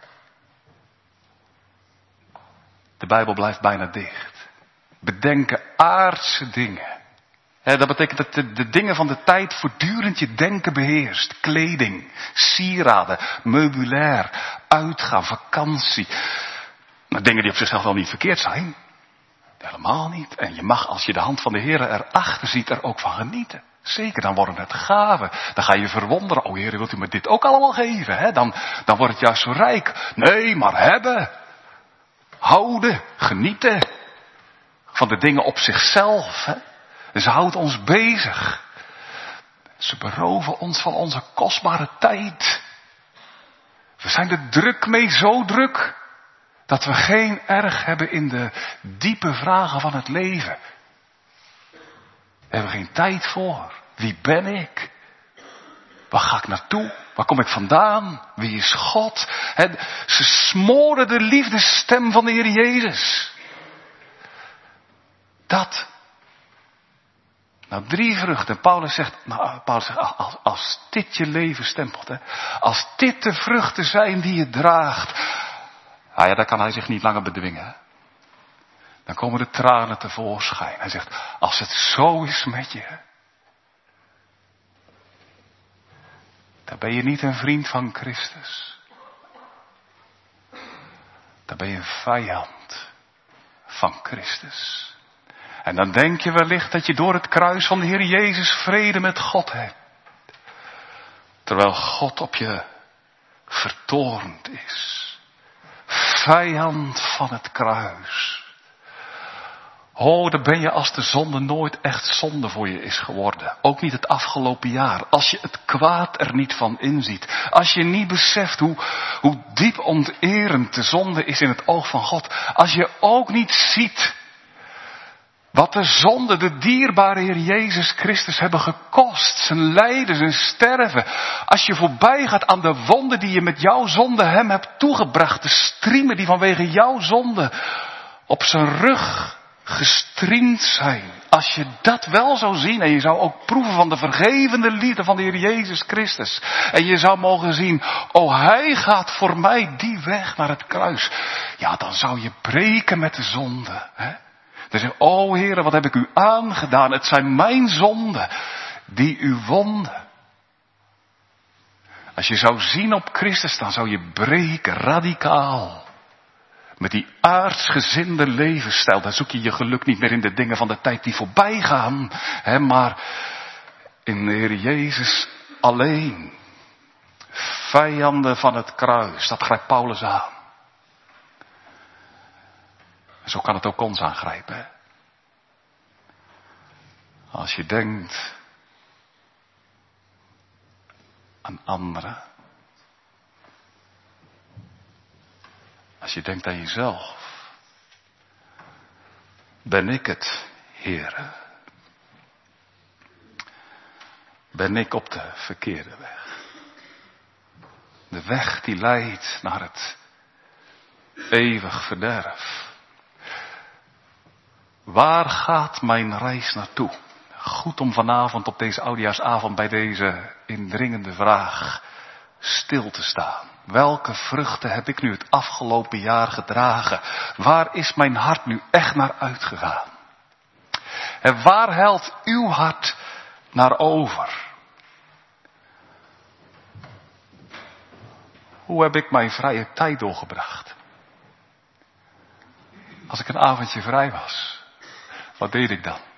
De Bijbel blijft bijna dicht. Bedenken aardse dingen. He, dat betekent dat de, de dingen van de tijd voortdurend je denken beheerst. Kleding, sieraden, meubilair, uitgaan, vakantie. Maar dingen die op zichzelf wel niet verkeerd zijn. Helemaal niet. En je mag, als je de hand van de Heer erachter ziet, er ook van genieten. Zeker, dan worden het gaven. Dan ga je verwonderen. O Heer, wilt u me dit ook allemaal geven? Hè? Dan, dan wordt het juist zo rijk. Nee, maar hebben. Houden. Genieten. Van de dingen op zichzelf. Hè? En ze houden ons bezig. Ze beroven ons van onze kostbare tijd. We zijn er druk mee, zo druk. Dat we geen erg hebben in de diepe vragen van het leven. We hebben geen tijd voor. Wie ben ik? Waar ga ik naartoe? Waar kom ik vandaan? Wie is God? He, ze smoorden de liefdesstem van de Heer Jezus. Dat. Nou, drie vruchten. Paulus zegt, nou, Paulus zegt als, als dit je leven stempelt, hè, als dit de vruchten zijn die je draagt, nou ja, dan kan hij zich niet langer bedwingen. Dan komen de tranen tevoorschijn. Hij zegt, als het zo is met je, dan ben je niet een vriend van Christus. Dan ben je een vijand van Christus. En dan denk je wellicht dat je door het kruis van de Heer Jezus vrede met God hebt. Terwijl God op je vertoornd is. Vijand van het kruis. Oh, dan ben je als de zonde nooit echt zonde voor je is geworden. Ook niet het afgelopen jaar. Als je het kwaad er niet van inziet. Als je niet beseft hoe, hoe diep onterend de zonde is in het oog van God. Als je ook niet ziet wat de zonde de dierbare Heer Jezus Christus hebben gekost. Zijn lijden, zijn sterven. Als je voorbij gaat aan de wonden die je met jouw zonde hem hebt toegebracht. De striemen die vanwege jouw zonde op zijn rug gestriemd zijn. Als je dat wel zou zien en je zou ook proeven van de vergevende liefde van de Heer Jezus Christus. En je zou mogen zien, oh hij gaat voor mij die weg naar het kruis. Ja, dan zou je breken met de zonde. Hè? Dan zeg je, oh Heere, wat heb ik u aangedaan? Het zijn mijn zonden die u wonden. Als je zou zien op Christus, dan zou je breken radicaal. Met die aardsgezinde levensstijl, dan zoek je je geluk niet meer in de dingen van de tijd die voorbij gaan. Hè, maar in de Heer Jezus alleen. Vijanden van het kruis, dat grijpt Paulus aan. En zo kan het ook ons aangrijpen. Hè? Als je denkt aan anderen. Als je denkt aan jezelf. Ben ik het, Heere? Ben ik op de verkeerde weg? De weg die leidt naar het eeuwig verderf. Waar gaat mijn reis naartoe? Goed om vanavond op deze oudejaarsavond bij deze indringende vraag stil te staan. Welke vruchten heb ik nu het afgelopen jaar gedragen? Waar is mijn hart nu echt naar uitgegaan? En waar helt uw hart naar over? Hoe heb ik mijn vrije tijd doorgebracht? Als ik een avondje vrij was, wat deed ik dan?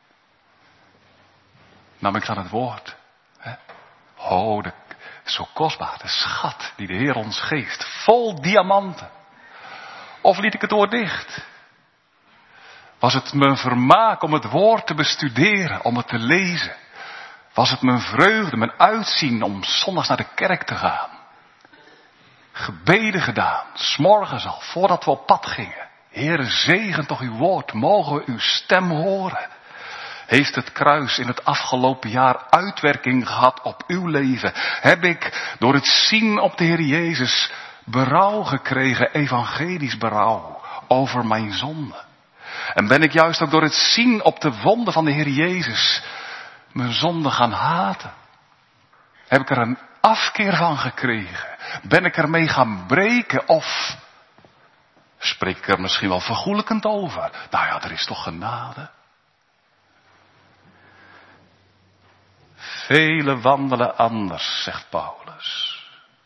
Nam ik dan het woord? Hè? Oh, de, zo kostbaar, de schat die de Heer ons geeft, vol diamanten. Of liet ik het oor dicht? Was het mijn vermaak om het woord te bestuderen, om het te lezen? Was het mijn vreugde, mijn uitzien om zondags naar de kerk te gaan? Gebeden gedaan, 's morgens al, voordat we op pad gingen. Heere, zegen toch uw woord, mogen we uw stem horen. Heeft het kruis in het afgelopen jaar uitwerking gehad op uw leven? Heb ik door het zien op de Heer Jezus berouw gekregen, evangelisch berouw over mijn zonde? En ben ik juist ook door het zien op de wonden van de Heer Jezus mijn zonde gaan haten? Heb ik er een afkeer van gekregen? Ben ik ermee gaan breken of spreek ik er misschien wel vergoelijkend over? Nou ja, er is toch genade? Velen wandelen anders, zegt Paulus.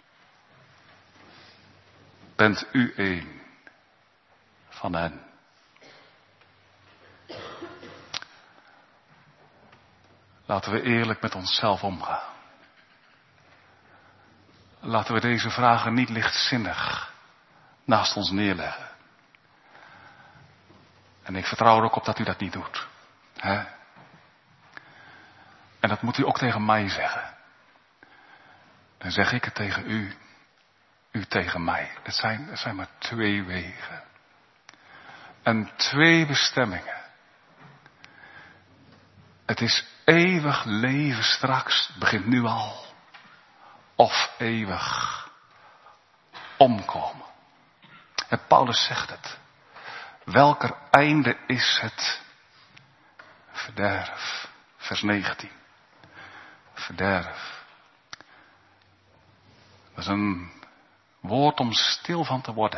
Bent u een van hen? Laten we eerlijk met onszelf omgaan. Laten we deze vragen niet lichtzinnig naast ons neerleggen. En ik vertrouw er ook op dat u dat niet doet. Hè? En dat moet u ook tegen mij zeggen. Dan zeg ik het tegen u. U tegen mij. Het zijn, het zijn maar twee wegen. En twee bestemmingen. Het is eeuwig leven straks. Het begint nu al. Of eeuwig omkomen. En Paulus zegt het. Welker einde is het verderf. vers negentien. Verderf. Dat is een woord om stil van te worden.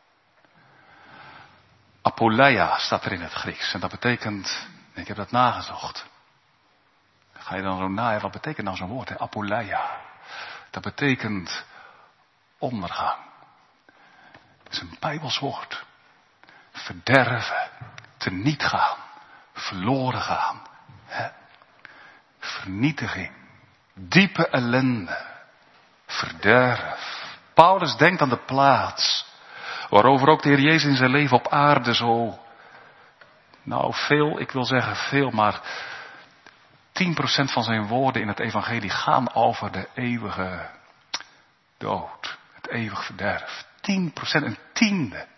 Apoleia staat er in het Grieks. En dat betekent, ik heb dat nagezocht. Ga je dan zo na, wat betekent nou zo'n woord? Hè? Apoleia. Dat betekent ondergang. Het is een Bijbels woord. Verderven. Teniet gaan. Verloren gaan. Hè? Vernietiging. Diepe ellende. Verderf. Paulus denkt aan de plaats waarover ook de Heer Jezus in zijn leven op aarde zo, nou veel, ik wil zeggen veel, maar tien procent van zijn woorden in het evangelie gaan over de eeuwige dood. Het eeuwig verderf. tien procent, een tiende.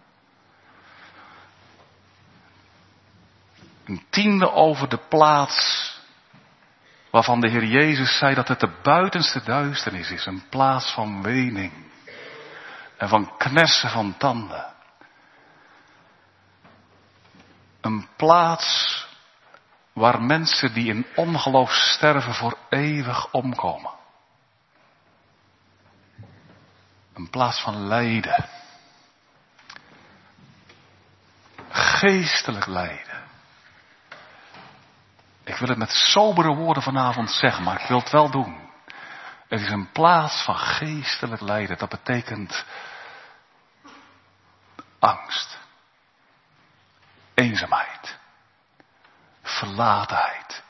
Een tiende over de plaats waarvan de Heer Jezus zei dat het de buitenste duisternis is. Een plaats van wening. En van knessen van tanden. Een plaats waar mensen die in ongeloof sterven voor eeuwig omkomen. Een plaats van lijden. Geestelijk lijden. Ik wil het met sobere woorden vanavond zeggen, maar ik wil het wel doen. Het is een plaats van geestelijk lijden. Dat betekent angst. Eenzaamheid. Verlatenheid.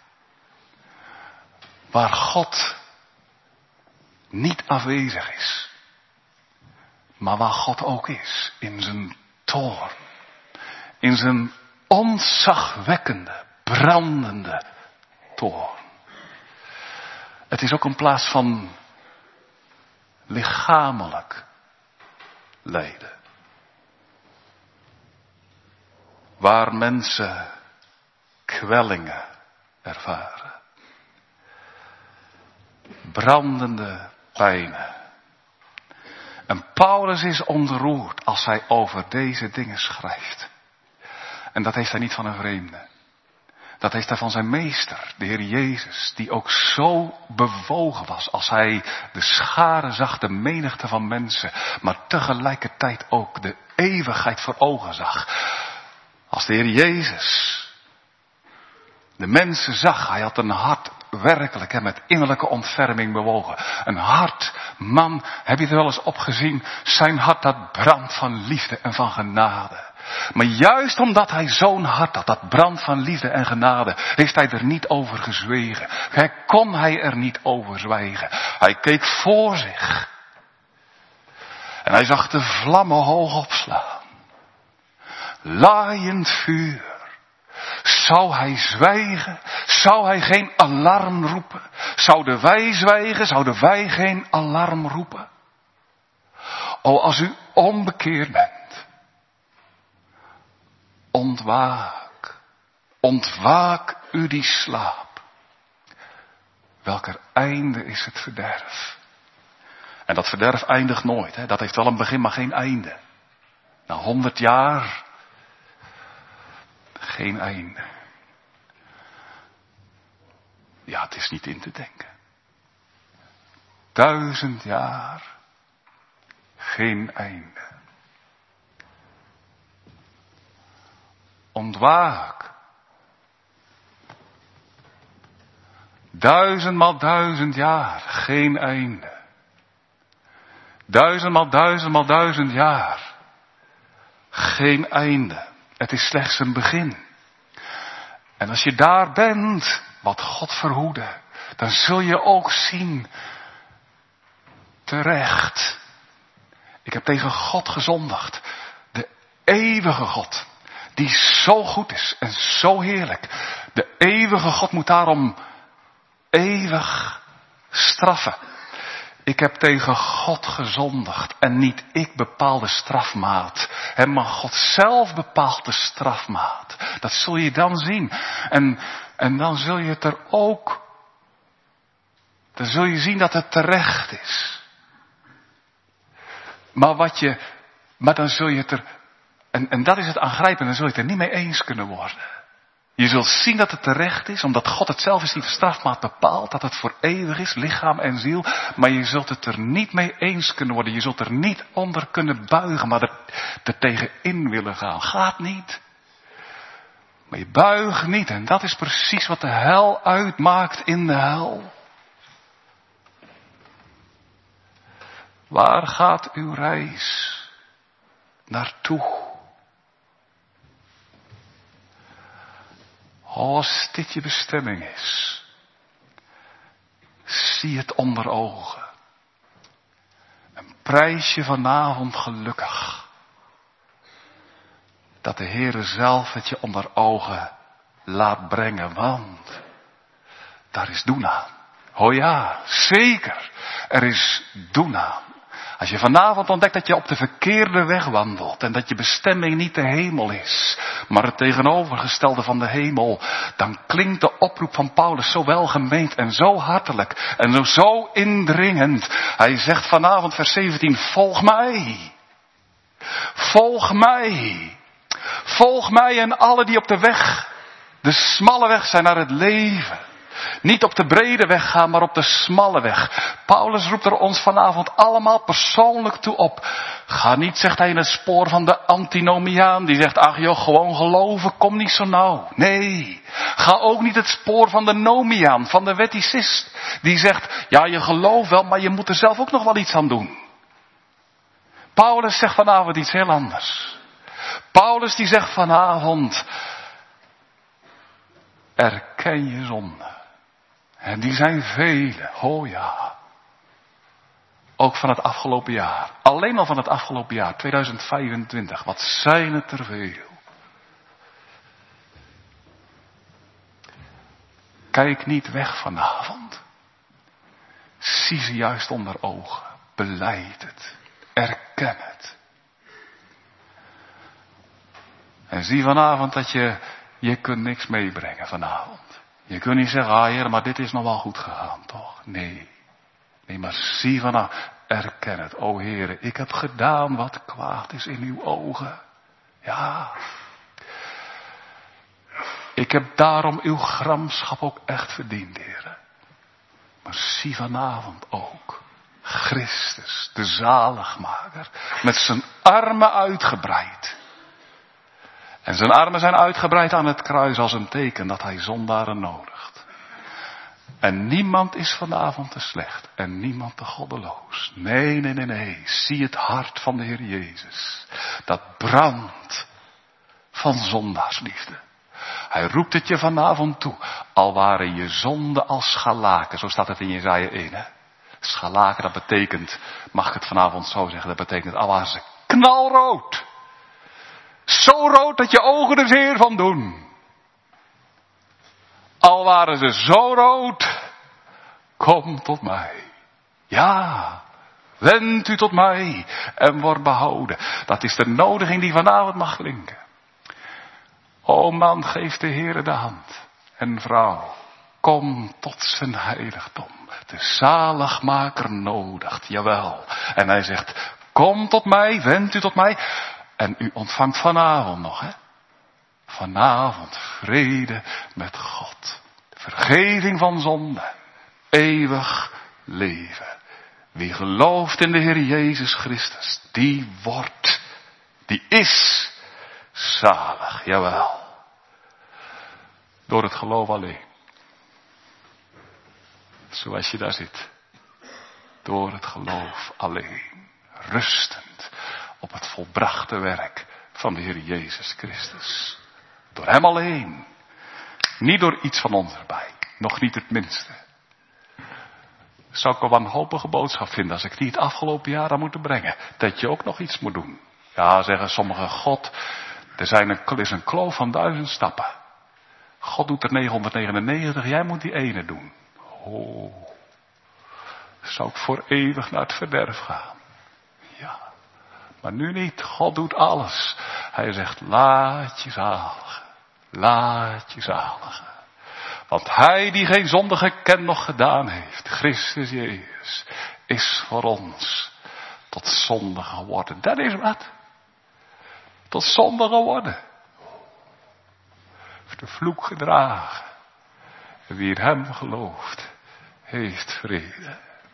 Waar God niet afwezig is. Maar waar God ook is. In zijn toorn. In zijn ontzagwekkende, brandende toorn. Het is ook een plaats van lichamelijk lijden. Waar mensen kwellingen ervaren. Brandende pijnen. En Paulus is ontroerd als hij over deze dingen schrijft. En dat heeft hij niet van een vreemde. Dat heeft hij van zijn meester, de Heer Jezus, die ook zo bewogen was als hij de scharen zag, de menigte van mensen, maar tegelijkertijd ook de eeuwigheid voor ogen zag. Als de Heer Jezus de mensen zag, hij had een hart werkelijk hè, met innerlijke ontferming bewogen. Een hart, man, heb je er wel eens op gezien? Zijn hart dat brandt van liefde en van genade. Maar juist omdat hij zo'n hart had, dat brandt van liefde en genade, heeft hij er niet over gezwegen. Hij kon hij er niet over zwijgen. Hij keek voor zich. En hij zag de vlammen hoog opslaan. Laaiend vuur. Zou hij zwijgen? Zou hij geen alarm roepen? Zouden wij zwijgen? Zouden wij geen alarm roepen? O, als u onbekeerd bent. Ontwaak. Ontwaak u die slaap. Welker einde is het verderf? En dat verderf eindigt nooit. Hè? Dat heeft wel een begin, maar geen einde. Na honderd jaar. Geen einde. Ja, het is niet in te denken. Duizend jaar. Geen einde. Ontwaak. Duizendmaal duizend jaar. Geen einde. Duizendmaal duizendmaal duizend jaar. Geen einde. Het is slechts een begin. En als je daar bent, wat God verhoede, dan zul je ook zien, terecht. Ik heb tegen God gezondigd. De eeuwige God, die zo goed is en zo heerlijk. De eeuwige God moet daarom eeuwig straffen. Ik heb tegen God gezondigd en niet ik bepaal de strafmaat. En maar God zelf bepaalt de strafmaat. Dat zul je dan zien. En, en dan zul je het er ook, dan zul je zien dat het terecht is. Maar wat je, maar dan zul je het er, en, en dat is het aangrijpende, dan zul je het er niet mee eens kunnen worden. Je zult zien dat het terecht is, omdat God het zelf is die de strafmaat bepaalt, dat het voor eeuwig is, lichaam en ziel. Maar je zult het er niet mee eens kunnen worden. Je zult er niet onder kunnen buigen, maar er, er tegenin willen gaan. Gaat niet. Maar je buigt niet. En dat is precies wat de hel uitmaakt in de hel. Waar gaat uw reis naartoe? Als dit je bestemming is, zie het onder ogen. En prijs je vanavond gelukkig dat de Heere zelf het je onder ogen laat brengen, want daar is doen aan. Oh ja, zeker, er is doen aan. Als je vanavond ontdekt dat je op de verkeerde weg wandelt en dat je bestemming niet de hemel is, maar het tegenovergestelde van de hemel, dan klinkt de oproep van Paulus zo welgemeend en zo hartelijk en zo, zo indringend. Hij zegt vanavond vers zeventien, volg mij. Volg mij. Volg mij en alle die op de weg, de smalle weg zijn naar het leven. Niet op de brede weg gaan, maar op de smalle weg. Paulus roept er ons vanavond allemaal persoonlijk toe op. Ga niet, zegt hij, in het spoor van de antinomiaan. Die zegt, ach joh, gewoon geloven, kom niet zo nauw. Nee, ga ook niet het spoor van de nomiaan, van de wetticist. Die zegt, ja je gelooft wel, maar je moet er zelf ook nog wel iets aan doen. Paulus zegt vanavond iets heel anders. Paulus die zegt vanavond, erken je zonde. En die zijn vele, oh ja. Ook van het afgelopen jaar. Alleen al van het afgelopen jaar, tweeduizend vijfentwintig. Wat zijn het er veel. Kijk niet weg vanavond. Zie ze juist onder ogen. Belijd het. Erken het. En zie vanavond dat je, je kunt niks meebrengen vanavond. Je kunt niet zeggen, ah Heer, maar dit is nog wel goed gegaan, toch? Nee. Nee, maar zie vanavond, erken het. O Heer, ik heb gedaan wat kwaad is in uw ogen. Ja. Ik heb daarom uw gramschap ook echt verdiend, Heer. Maar zie vanavond ook Christus, de zaligmaker, met zijn armen uitgebreid. En zijn armen zijn uitgebreid aan het kruis als een teken dat hij zondaren nodigt. En niemand is vanavond te slecht en niemand te goddeloos. Nee, nee, nee, nee. Zie het hart van de Heer Jezus. Dat brandt van zondaarsliefde. Hij roept het je vanavond toe. Al waren je zonden als scharlaken. Zo staat het in Jesaja één. Hè? Scharlaken, dat betekent, mag ik het vanavond zo zeggen, dat betekent al waren ze knalrood. Zo rood dat je ogen er zeer van doen. Al waren ze zo rood, kom tot mij. Ja, wend u tot mij en word behouden. Dat is de nodiging die vanavond mag klinken. O man, geef de Heere de hand. En vrouw, kom tot zijn heiligdom. De zaligmaker nodigt, jawel. En hij zegt, kom tot mij, wend u tot mij. En u ontvangt vanavond nog, hè? Vanavond vrede met God. Vergeving van zonde. Eeuwig leven. Wie gelooft in de Heer Jezus Christus, die wordt, die is zalig, jawel. Door het geloof alleen. Zoals je daar zit. Door het geloof alleen. Rustend op het volbrachte werk van de Heer Jezus Christus. Door hem alleen. Niet door iets van ons erbij. Nog niet het minste. Zou ik een wanhopige boodschap vinden als ik die het afgelopen jaar had moeten brengen. Dat je ook nog iets moet doen. Ja, zeggen sommigen, God, er zijn een, is een kloof van duizend stappen. God doet er negenhonderdnegenennegentig, jij moet die ene doen. Oh, zou ik voor eeuwig naar het verderf gaan. Ja, maar nu niet. God doet alles. Hij zegt, laat je zaligen. Laat je zaligen. Want hij die geen zonde gekend nog gedaan heeft, Christus Jezus, is voor ons tot zonde geworden. Dat is wat. Tot zonde geworden. de vloek gedragen. En wie in hem gelooft, heeft vrede.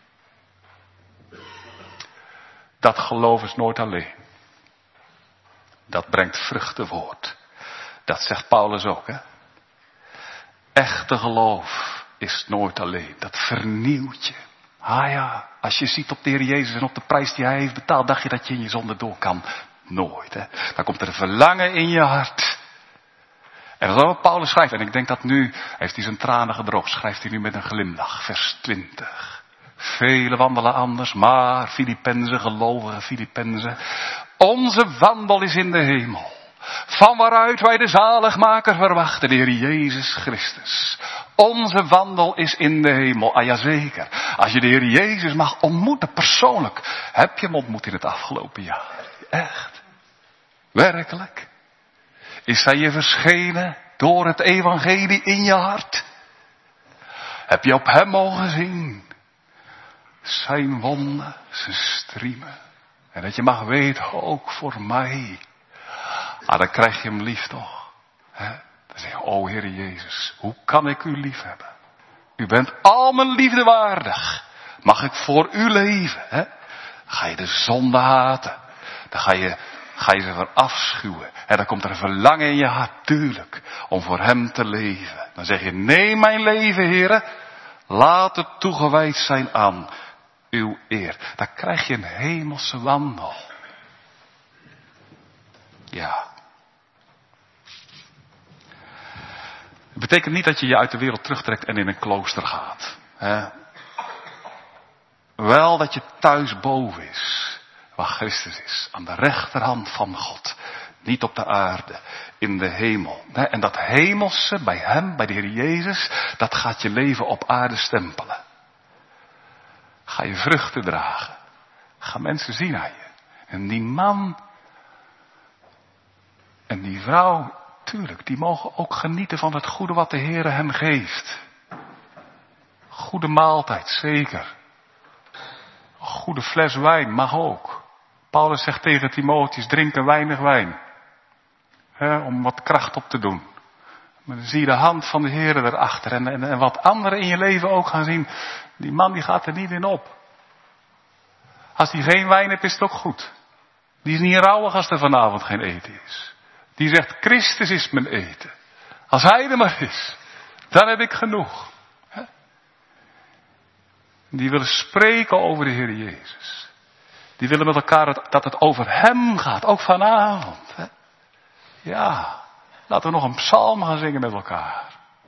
Dat geloof is nooit alleen. Dat brengt vruchten voort. Dat zegt Paulus ook, hè. Echte geloof is nooit alleen. Dat vernieuwt je. Ah ja, als je ziet op de Heer Jezus en op de prijs die hij heeft betaald, dacht je dat je in je zonde door kan? Nooit, hè. Dan komt er een verlangen in je hart. En dat is wat Paulus schrijft. En ik denk dat nu, heeft hij zijn tranen gedroogd, schrijft hij nu met een glimlach. Vers twintig. Velen wandelen anders, maar Filippenzen, gelovige Filippenzen. Onze wandel is in de hemel. Van waaruit wij de zaligmaker verwachten, de Heer Jezus Christus. Onze wandel is in de hemel. Ah ja, zeker. Als je de Heer Jezus mag ontmoeten persoonlijk. Heb je hem ontmoet in het afgelopen jaar? Echt? Werkelijk? Is hij je verschenen door het evangelie in je hart? Heb je op hem mogen zien? Zijn wonden, zijn striemen. En dat je mag weten, ook voor mij. Ah, dan krijg je hem lief toch. He? Dan zeg je, o Heer Jezus, hoe kan ik u lief hebben? U bent al mijn liefde waardig. Mag ik voor u leven? He? Dan ga je de zonde haten. Dan ga je, ga je ze verafschuwen. En dan komt er een verlangen in je hart, tuurlijk, om voor hem te leven. Dan zeg je, neem mijn leven, Heere. Laat het toegewijd zijn aan uw eer. Dan krijg je een hemelse wandel. Ja. Het betekent niet dat je je uit de wereld terugtrekt en in een klooster gaat. Hè? Wel dat je thuis boven is, waar Christus is, aan de rechterhand van God. Niet op de aarde, in de hemel. En dat hemelse bij hem, bij de Heer Jezus, dat gaat je leven op aarde stempelen. Ga je vruchten dragen. Ga mensen zien aan je. En die man en die vrouw, tuurlijk, die mogen ook genieten van het goede wat de Heer hen geeft. Goede maaltijd, zeker. Een goede fles wijn mag ook. Paulus zegt tegen Timotheus, drink een weinig wijn. He, om wat kracht op te doen. Maar dan zie je de hand van de Heer erachter. En, en, en wat anderen in je leven ook gaan zien. Die man die gaat er niet in op. Als die geen wijn heeft, is het ook goed. Die is niet rouwig als er vanavond geen eten is. Die zegt, Christus is mijn eten. Als hij er maar is, dan heb ik genoeg. He? Die willen spreken over de Heer Jezus. Die willen met elkaar het, dat het over hem gaat, ook vanavond. He? Ja, laten we nog een psalm gaan zingen met elkaar.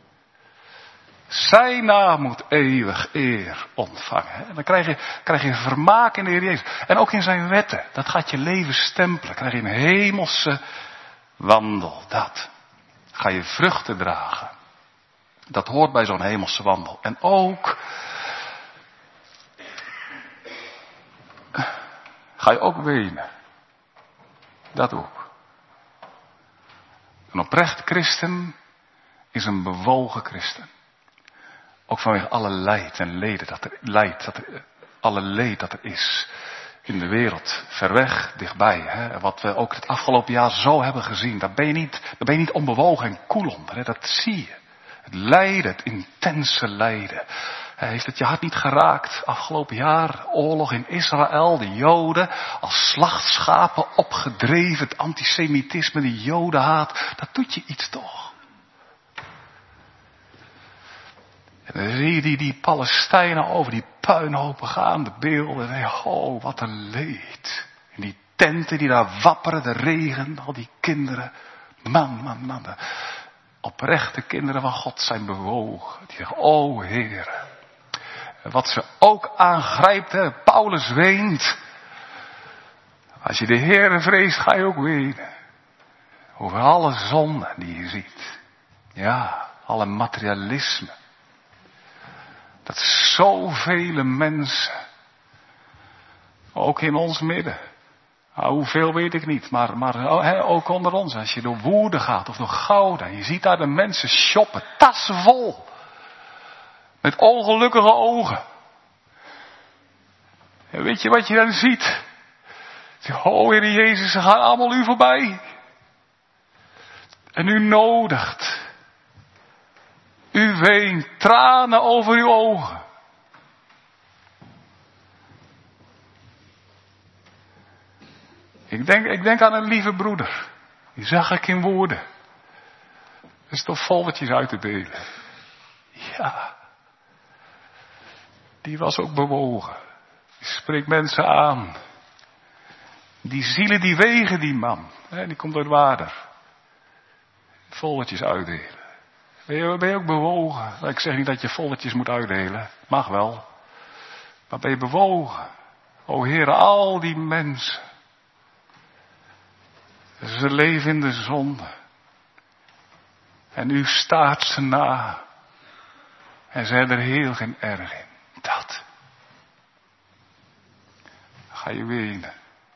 Zijn naam moet eeuwig eer ontvangen. En dan krijg je, krijg je vermaak in de Heer Jezus. En ook in zijn wetten. Dat gaat je leven stempelen. Krijg je een hemelse wandel. Dat. Ga je vruchten dragen. Dat hoort bij zo'n hemelse wandel. En ook ga je ook wenen. Dat ook. Een oprecht christen is een bewogen christen. Ook vanwege alle leid en leden dat er, leid, dat er, alle leed dat er is in de wereld. Ver weg, dichtbij. Hè? Wat we ook het afgelopen jaar zo hebben gezien. Daar ben je niet, daar ben je niet onbewogen en koel onder. Hè? Dat zie je. Het lijden, het intense lijden. Heeft het je hart niet geraakt? Afgelopen jaar, oorlog in Israël, de Joden als slachtschapen opgedreven. Het antisemitisme, de Jodenhaat. Dat doet je iets toch. En dan zie je die, die Palestijnen over die puinhopen gaan, de beelden. En je, oh, wat een leed. En die tenten die daar wapperen, de regen, al die kinderen. Man, man, man. De oprechte kinderen van God zijn bewogen. Die zeggen, oh Heer. En wat ze ook aangrijpt, hè, Paulus weent. Als je de Heere vreest, ga je ook wenen. Over alle zonden die je ziet. Ja, alle materialisme. Dat zoveel mensen, ook in ons midden, nou, hoeveel weet ik niet, maar, maar he, ook onder ons, als je door Woerden gaat of door Gouda, je ziet daar de mensen shoppen, tassen vol, met ongelukkige ogen. En weet je wat je dan ziet? Zeg, oh Heer Jezus, ze gaan allemaal u voorbij. En u nodigt U weent, tranen over uw ogen. Ik denk, ik denk aan een lieve broeder. Die zag ik in woorden. Er is toch volletjes uit te delen. Ja. Die was ook bewogen. Die spreekt mensen aan. Die zielen die wegen die man. Die komt uit Waarder. Volletjes uitdelen. Ben je, ben je ook bewogen? Ik zeg niet dat je volletjes moet uitdelen. Mag wel. Maar ben je bewogen? O Heer, al die mensen. Ze leven in de zonde. En u staat ze na. En ze hebben er heel geen erg in. Dat. Dan ga je wenen.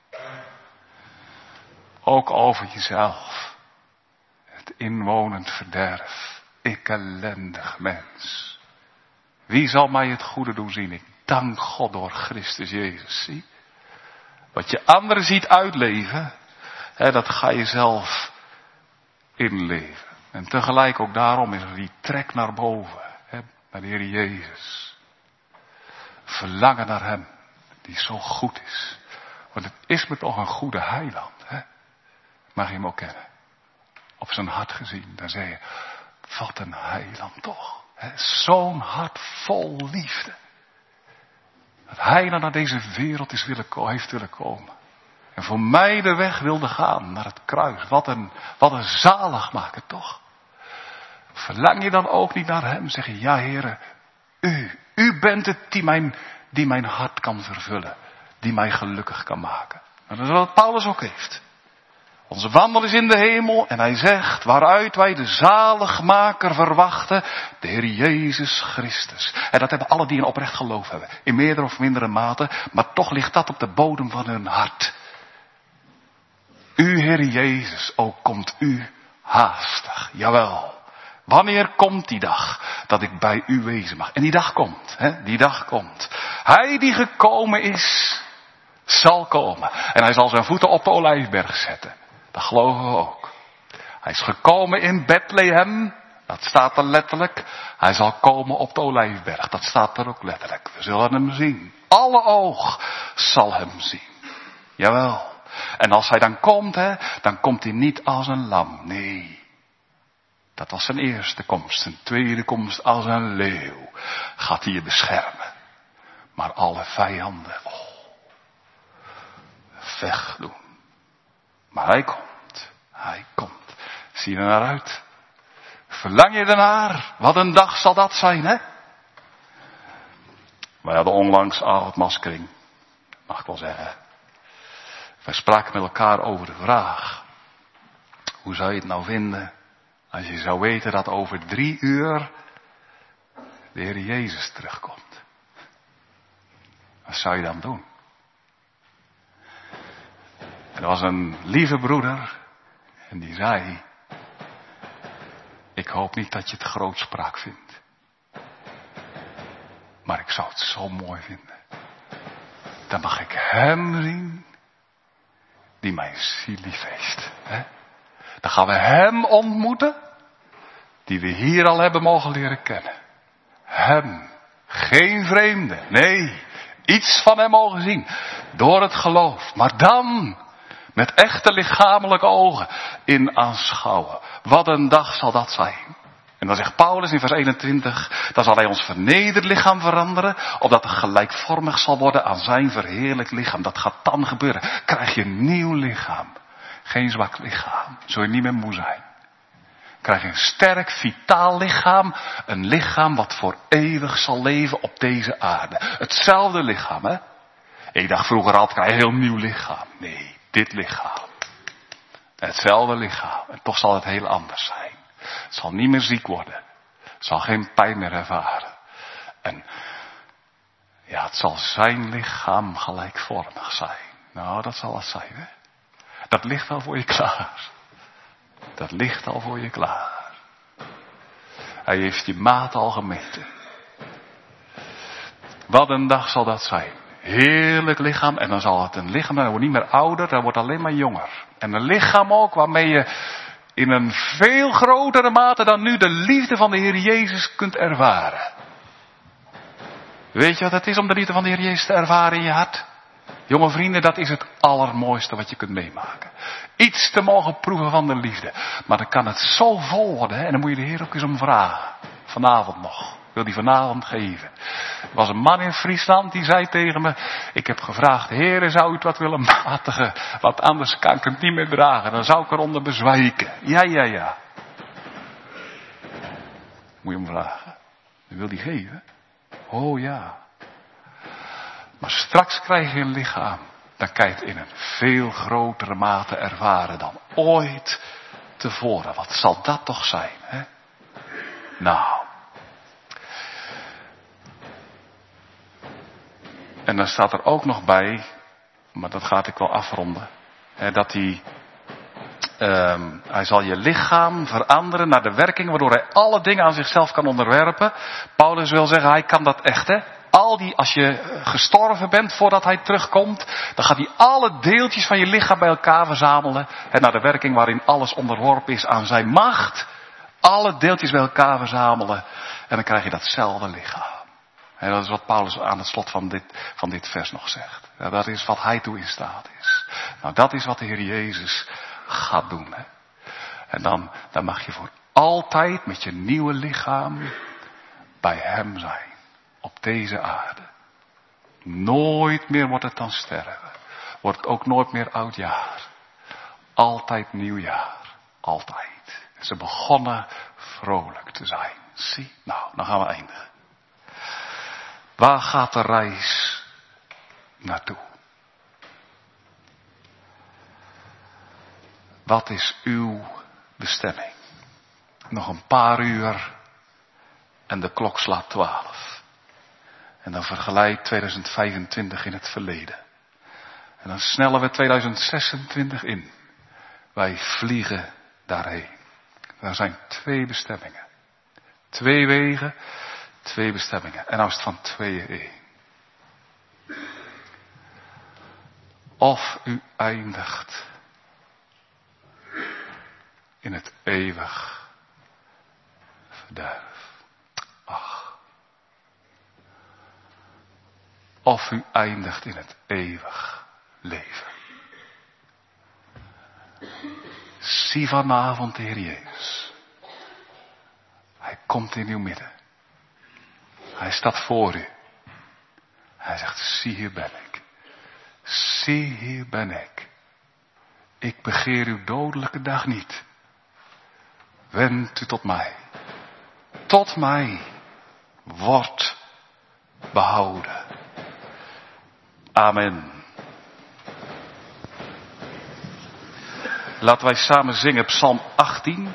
Ook over jezelf. Het inwonend verderf. Ik ellendig mens. Wie zal mij het goede doen zien? Ik dank God door Christus Jezus. Zie? Wat je anderen ziet uitleven. Hè, dat ga je zelf inleven. En tegelijk ook daarom is er die trek naar boven. Hè, naar de Heer Jezus. Verlangen naar Hem. Die zo goed is. Want het is me toch een goede heiland. Hè? Mag je hem ook kennen? Op zijn hart gezien. Dan zei je. Wat een heiland toch. Hè? Zo'n hart vol liefde. Dat hij dan naar deze wereld is willen, heeft willen komen. En voor mij de weg wilde gaan naar het kruis. Wat een, wat een zaligmaker toch. Verlang je dan ook niet naar hem? Zeg je, ja Heere, u, u bent het die mijn, die mijn hart kan vervullen. Die mij gelukkig kan maken. En dat is wat Paulus ook heeft. Onze wandel is in de hemel en hij zegt, waaruit wij de zaligmaker verwachten, de Heer Jezus Christus. En dat hebben alle die een oprecht geloof hebben. In meerdere of mindere mate, maar toch ligt dat op de bodem van hun hart. U, Heer Jezus, ook komt u haastig. Jawel. Wanneer komt die dag dat ik bij u wezen mag? En die dag komt, hè? Die dag komt. Hij die gekomen is, zal komen. En hij zal zijn voeten op de Olijfberg zetten. Dat geloven we ook. Hij is gekomen in Bethlehem. Dat staat er letterlijk. Hij zal komen op de Olijfberg. Dat staat er ook letterlijk. We zullen hem zien. Alle oog zal hem zien. Jawel. En als hij dan komt, hè, dan komt hij niet als een lam. Nee. Dat was zijn eerste komst. Zijn tweede komst als een leeuw. Gaat hij je beschermen. Maar alle vijanden, oh, wegdoen. Maar hij komt. Hij komt. Zie je er naar uit? Verlang je ernaar? Wat een dag zal dat zijn, hè? Wij hadden onlangs avondmaskering. Mag ik wel zeggen. Wij spraken met elkaar over de vraag. Hoe zou je het nou vinden als je zou weten dat over drie uur de Heer Jezus terugkomt? Wat zou je dan doen? Er was een lieve broeder en die zei, ik hoop niet dat je het grootspraak vindt. Maar ik zou het zo mooi vinden. Dan mag ik hem zien die mijn ziel lief heeft. Hè? Dan gaan we hem ontmoeten die we hier al hebben mogen leren kennen. Hem. Geen vreemde. Nee. Iets van hem mogen zien. Door het geloof. Maar dan met echte lichamelijke ogen in aanschouwen. Wat een dag zal dat zijn. En dan zegt Paulus in vers eenentwintig, dan zal hij ons vernederd lichaam veranderen, opdat het gelijkvormig zal worden aan zijn verheerlijk lichaam. Dat gaat dan gebeuren. Krijg je een nieuw lichaam. Geen zwak lichaam. Zul je niet meer moe zijn. Krijg je een sterk, vitaal lichaam. Een lichaam wat voor eeuwig zal leven op deze aarde. Hetzelfde lichaam, hè. Ik dacht vroeger altijd, krijg je een heel nieuw lichaam. Nee, dit lichaam. Hetzelfde lichaam. En toch zal het heel anders zijn. Het zal niet meer ziek worden. Het zal geen pijn meer ervaren. En ja, het zal zijn lichaam gelijkvormig zijn. Nou, dat zal het zijn, hè. Dat ligt al voor je klaar. Dat ligt al voor je klaar. Hij heeft je maat al gemeten. Wat een dag zal dat zijn. Heerlijk lichaam. En dan zal het een lichaam, dat wordt niet meer ouder, dat wordt alleen maar jonger. En een lichaam ook waarmee je in een veel grotere mate dan nu de liefde van de Heer Jezus kunt ervaren. Weet je wat het is om de liefde van de Heer Jezus te ervaren in je hart? Jonge vrienden, dat is het allermooiste wat je kunt meemaken. Iets te mogen proeven van de liefde. Maar dan kan het zo vol worden, hè? En dan moet je de Heer ook eens om vragen. Vanavond nog. Ik wil die vanavond geven. Er was een man in Friesland die zei tegen me, ik heb gevraagd, Heere, zou u het wat willen matigen? Want anders kan ik het niet meer dragen. Dan zou ik eronder bezwijken. Ja, ja, ja. Moet je hem vragen. Dan wil hij geven. Oh ja. Maar straks krijg je een lichaam. Dan kan je het in een veel grotere mate ervaren dan ooit tevoren. Wat zal dat toch zijn, hè? Nou. En dan staat er ook nog bij, maar dat gaat ik wel afronden, hè, dat hij, um, hij zal je lichaam veranderen naar de werking, waardoor hij alle dingen aan zichzelf kan onderwerpen. Paulus wil zeggen, hij kan dat echt, hè. Al die, als je gestorven bent voordat hij terugkomt, dan gaat hij alle deeltjes van je lichaam bij elkaar verzamelen. En naar de werking waarin alles onderworpen is aan zijn macht. Alle deeltjes bij elkaar verzamelen. En dan krijg je datzelfde lichaam. En dat is wat Paulus aan het slot van dit, van dit vers nog zegt. Ja, dat is wat hij toe in staat is. Nou, dat is wat de Heer Jezus gaat doen. Hè. En dan, dan mag je voor altijd met je nieuwe lichaam bij hem zijn. Op deze aarde. Nooit meer wordt het dan sterven. Wordt het ook nooit meer oud jaar. Altijd nieuw jaar. Altijd. En ze begonnen vrolijk te zijn. Zie, nou, dan gaan we eindigen. Waar gaat de reis naartoe? Wat is uw bestemming? Nog een paar uur en de klok slaat twaalf. En dan vergelijkt tweeduizend vijfentwintig in het verleden. En dan snellen we tweeduizend zesentwintig in. Wij vliegen daarheen. Er zijn twee bestemmingen. Twee wegen, twee bestemmingen. En nou is het van tweeën één. Of u eindigt in het eeuwig verderf. Ach. Of u eindigt in het eeuwig leven. Zie vanavond de Heer Jezus. Hij komt in uw midden. Hij staat voor u. Hij zegt, zie hier ben ik. Zie hier ben ik. Ik begeer uw dodelijke dag niet. Wend u tot mij. Tot mij. Wordt behouden. Amen. Laten wij samen zingen Psalm achttien.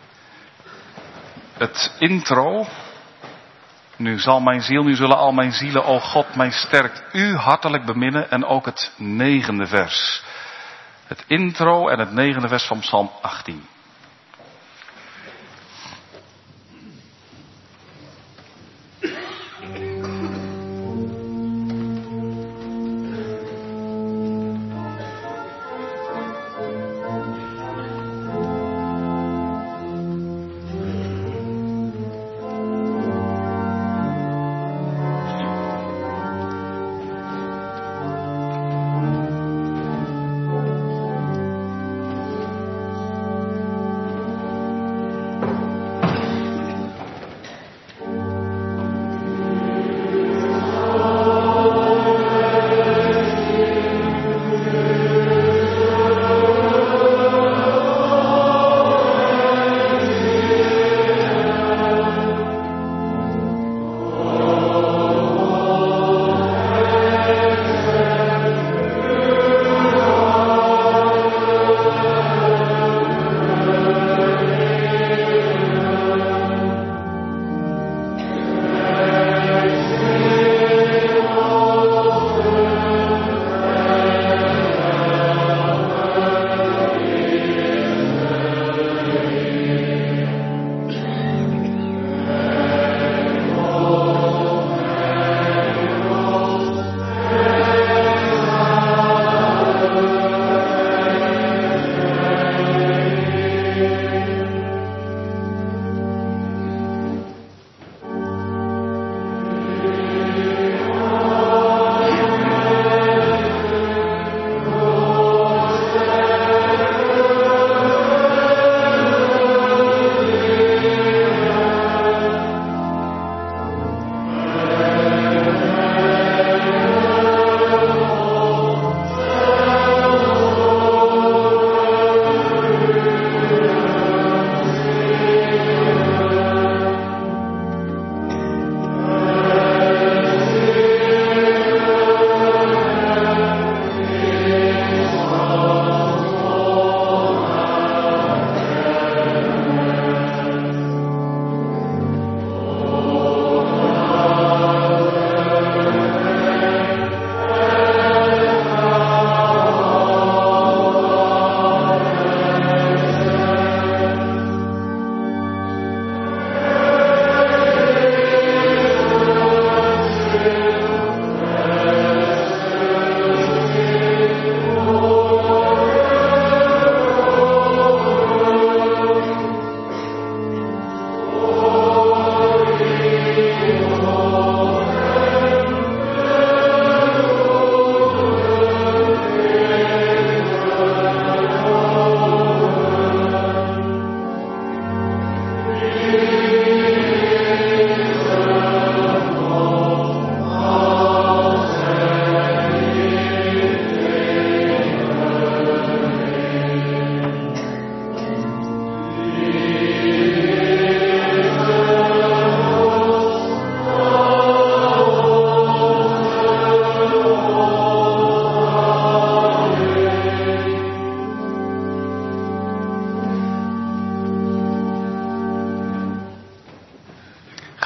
Het intro. Nu zal mijn ziel, nu zullen al mijn zielen, o God, mij sterkt u hartelijk beminnen. En ook het negende vers. Het intro en het negende vers van Psalm achttien.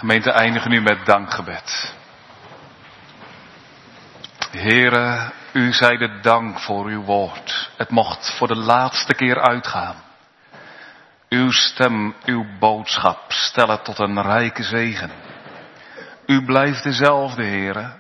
Gemeente, eindigen nu met dankgebed. Heere, u zij de dank voor uw woord. Het mocht voor de laatste keer uitgaan. Uw stem, uw boodschap, stel het tot een rijke zegen. U blijft dezelfde, Heere.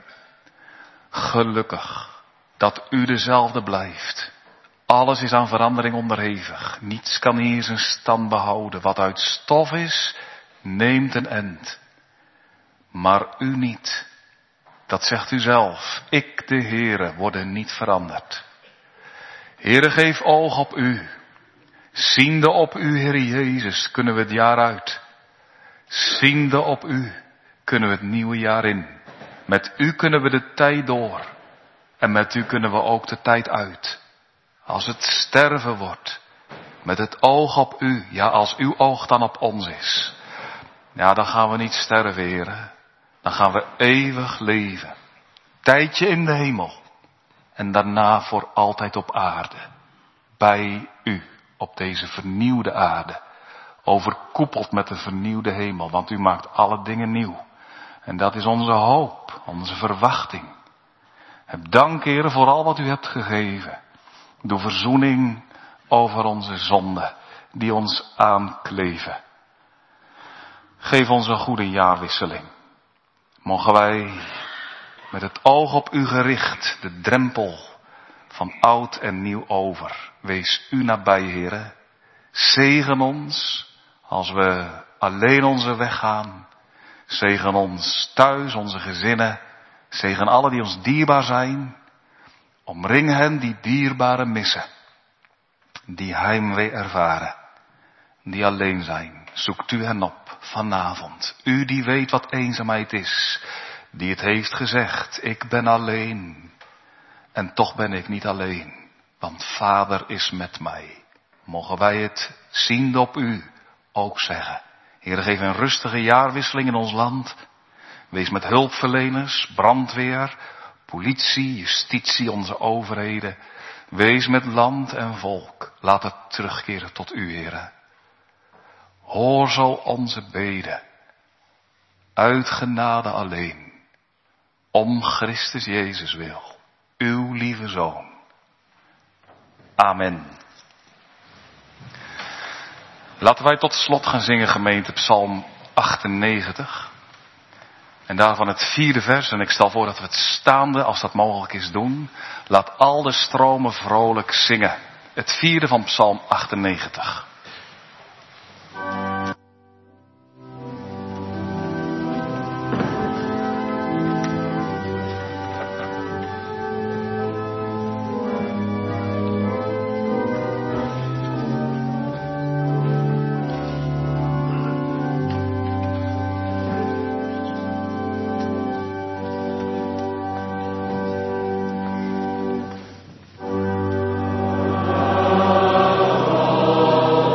Gelukkig dat u dezelfde blijft. Alles is aan verandering onderhevig. Niets kan hier zijn stand behouden. Wat uit stof is, neemt een end. Maar u niet. Dat zegt u zelf. Ik, de Heere, word niet veranderd. Heere, geef oog op u. Ziende op u, Heere Jezus, kunnen we het jaar uit. Ziende op u, kunnen we het nieuwe jaar in. Met u kunnen we de tijd door. En met u kunnen we ook de tijd uit. Als het sterven wordt. Met het oog op u. Ja, als uw oog dan op ons is. Ja, dan gaan we niet sterven, Heere. Dan gaan we eeuwig leven. Tijdje in de hemel. En daarna voor altijd op aarde. Bij u. Op deze vernieuwde aarde. Overkoepeld met de vernieuwde hemel. Want u maakt alle dingen nieuw. En dat is onze hoop. Onze verwachting. Heb dank, Heere, voor al wat u hebt gegeven. Doe verzoening over onze zonden. Die ons aankleven. Geef ons een goede jaarwisseling. Mogen wij met het oog op u gericht de drempel van oud en nieuw over. Wees u nabij, Heere. Zegen ons als we alleen onze weg gaan. Zegen ons thuis, onze gezinnen. Zegen alle die ons dierbaar zijn. Omring hen die dierbare missen. Die heimwee ervaren. Die alleen zijn. Zoekt u hen op vanavond. U die weet wat eenzaamheid is. Die het heeft gezegd. Ik ben alleen. En toch ben ik niet alleen. Want Vader is met mij. Mogen wij het ziende op u ook zeggen. Heere, geef een rustige jaarwisseling in ons land. Wees met hulpverleners, brandweer, politie, justitie, onze overheden. Wees met land en volk. Laat het terugkeren tot u, Heere. Hoor zo onze beden. Uit genade alleen. Om Christus Jezus wil. Uw lieve Zoon. Amen. Laten wij tot slot gaan zingen, gemeente, Psalm achtennegentig. En daarvan het vierde vers. En ik stel voor dat we het staande, als dat mogelijk is, doen. Laat al de stromen vrolijk zingen. Het vierde van Psalm achtennegentig. Oh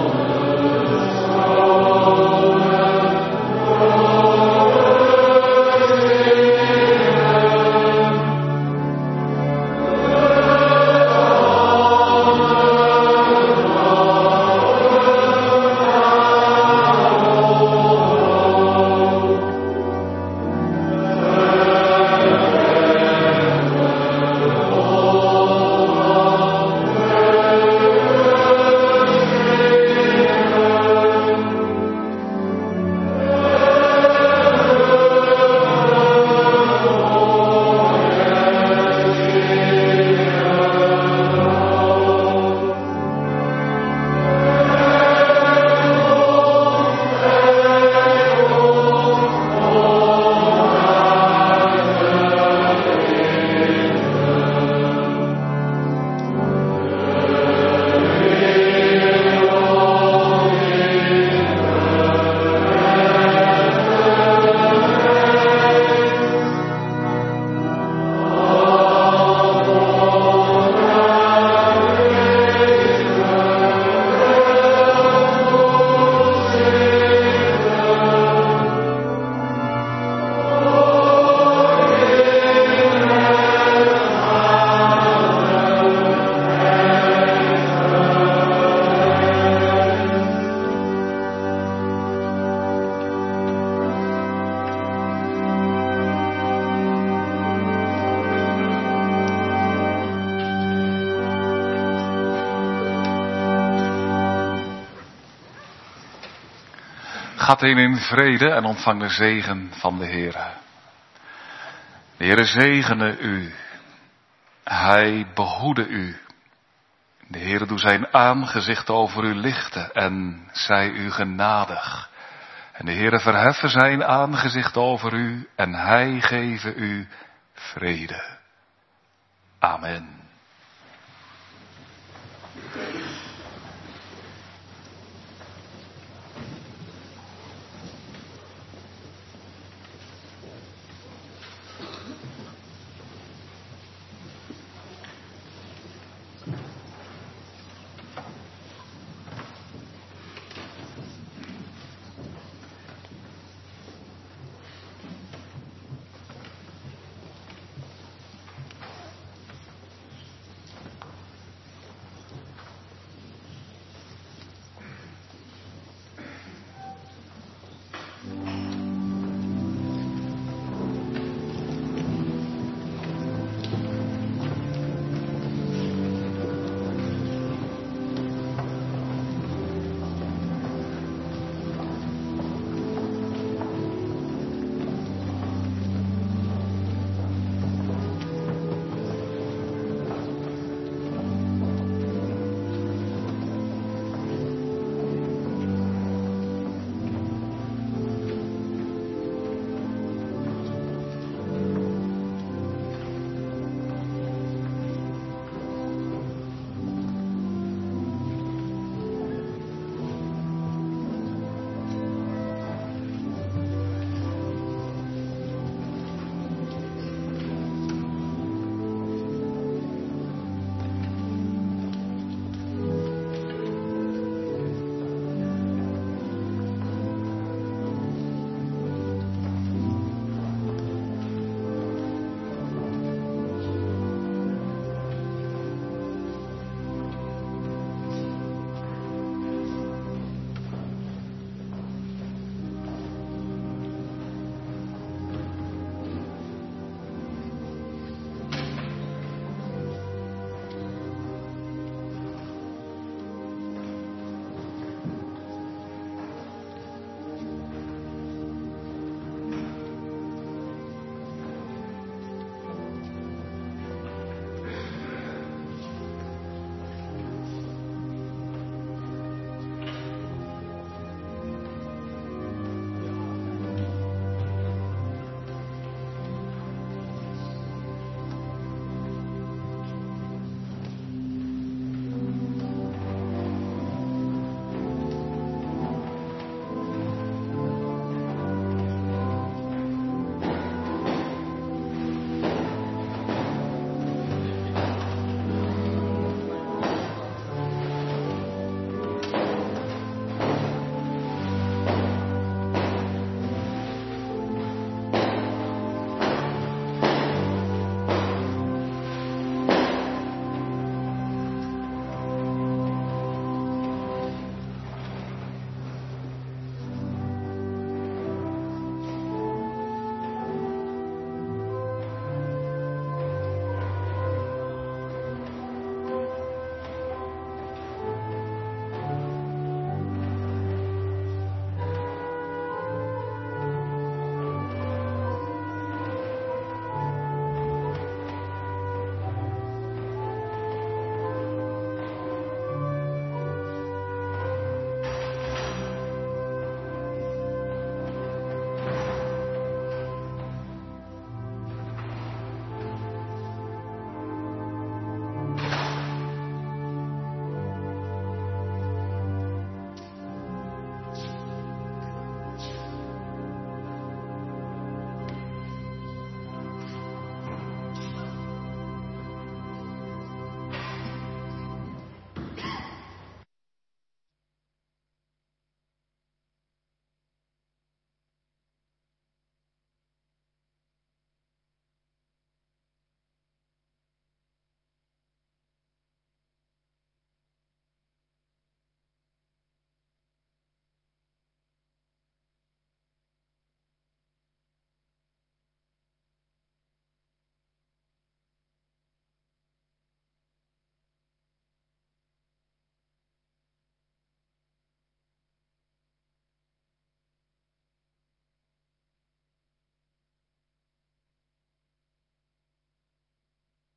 Gaat heen in vrede en ontvang de zegen van de Heere. De Heere zegene u. Hij behoede u. De Heere doe zijn aangezicht over u lichten en zij u genadig. En de Heere verheffen zijn aangezicht over u en hij geven u vrede. Amen.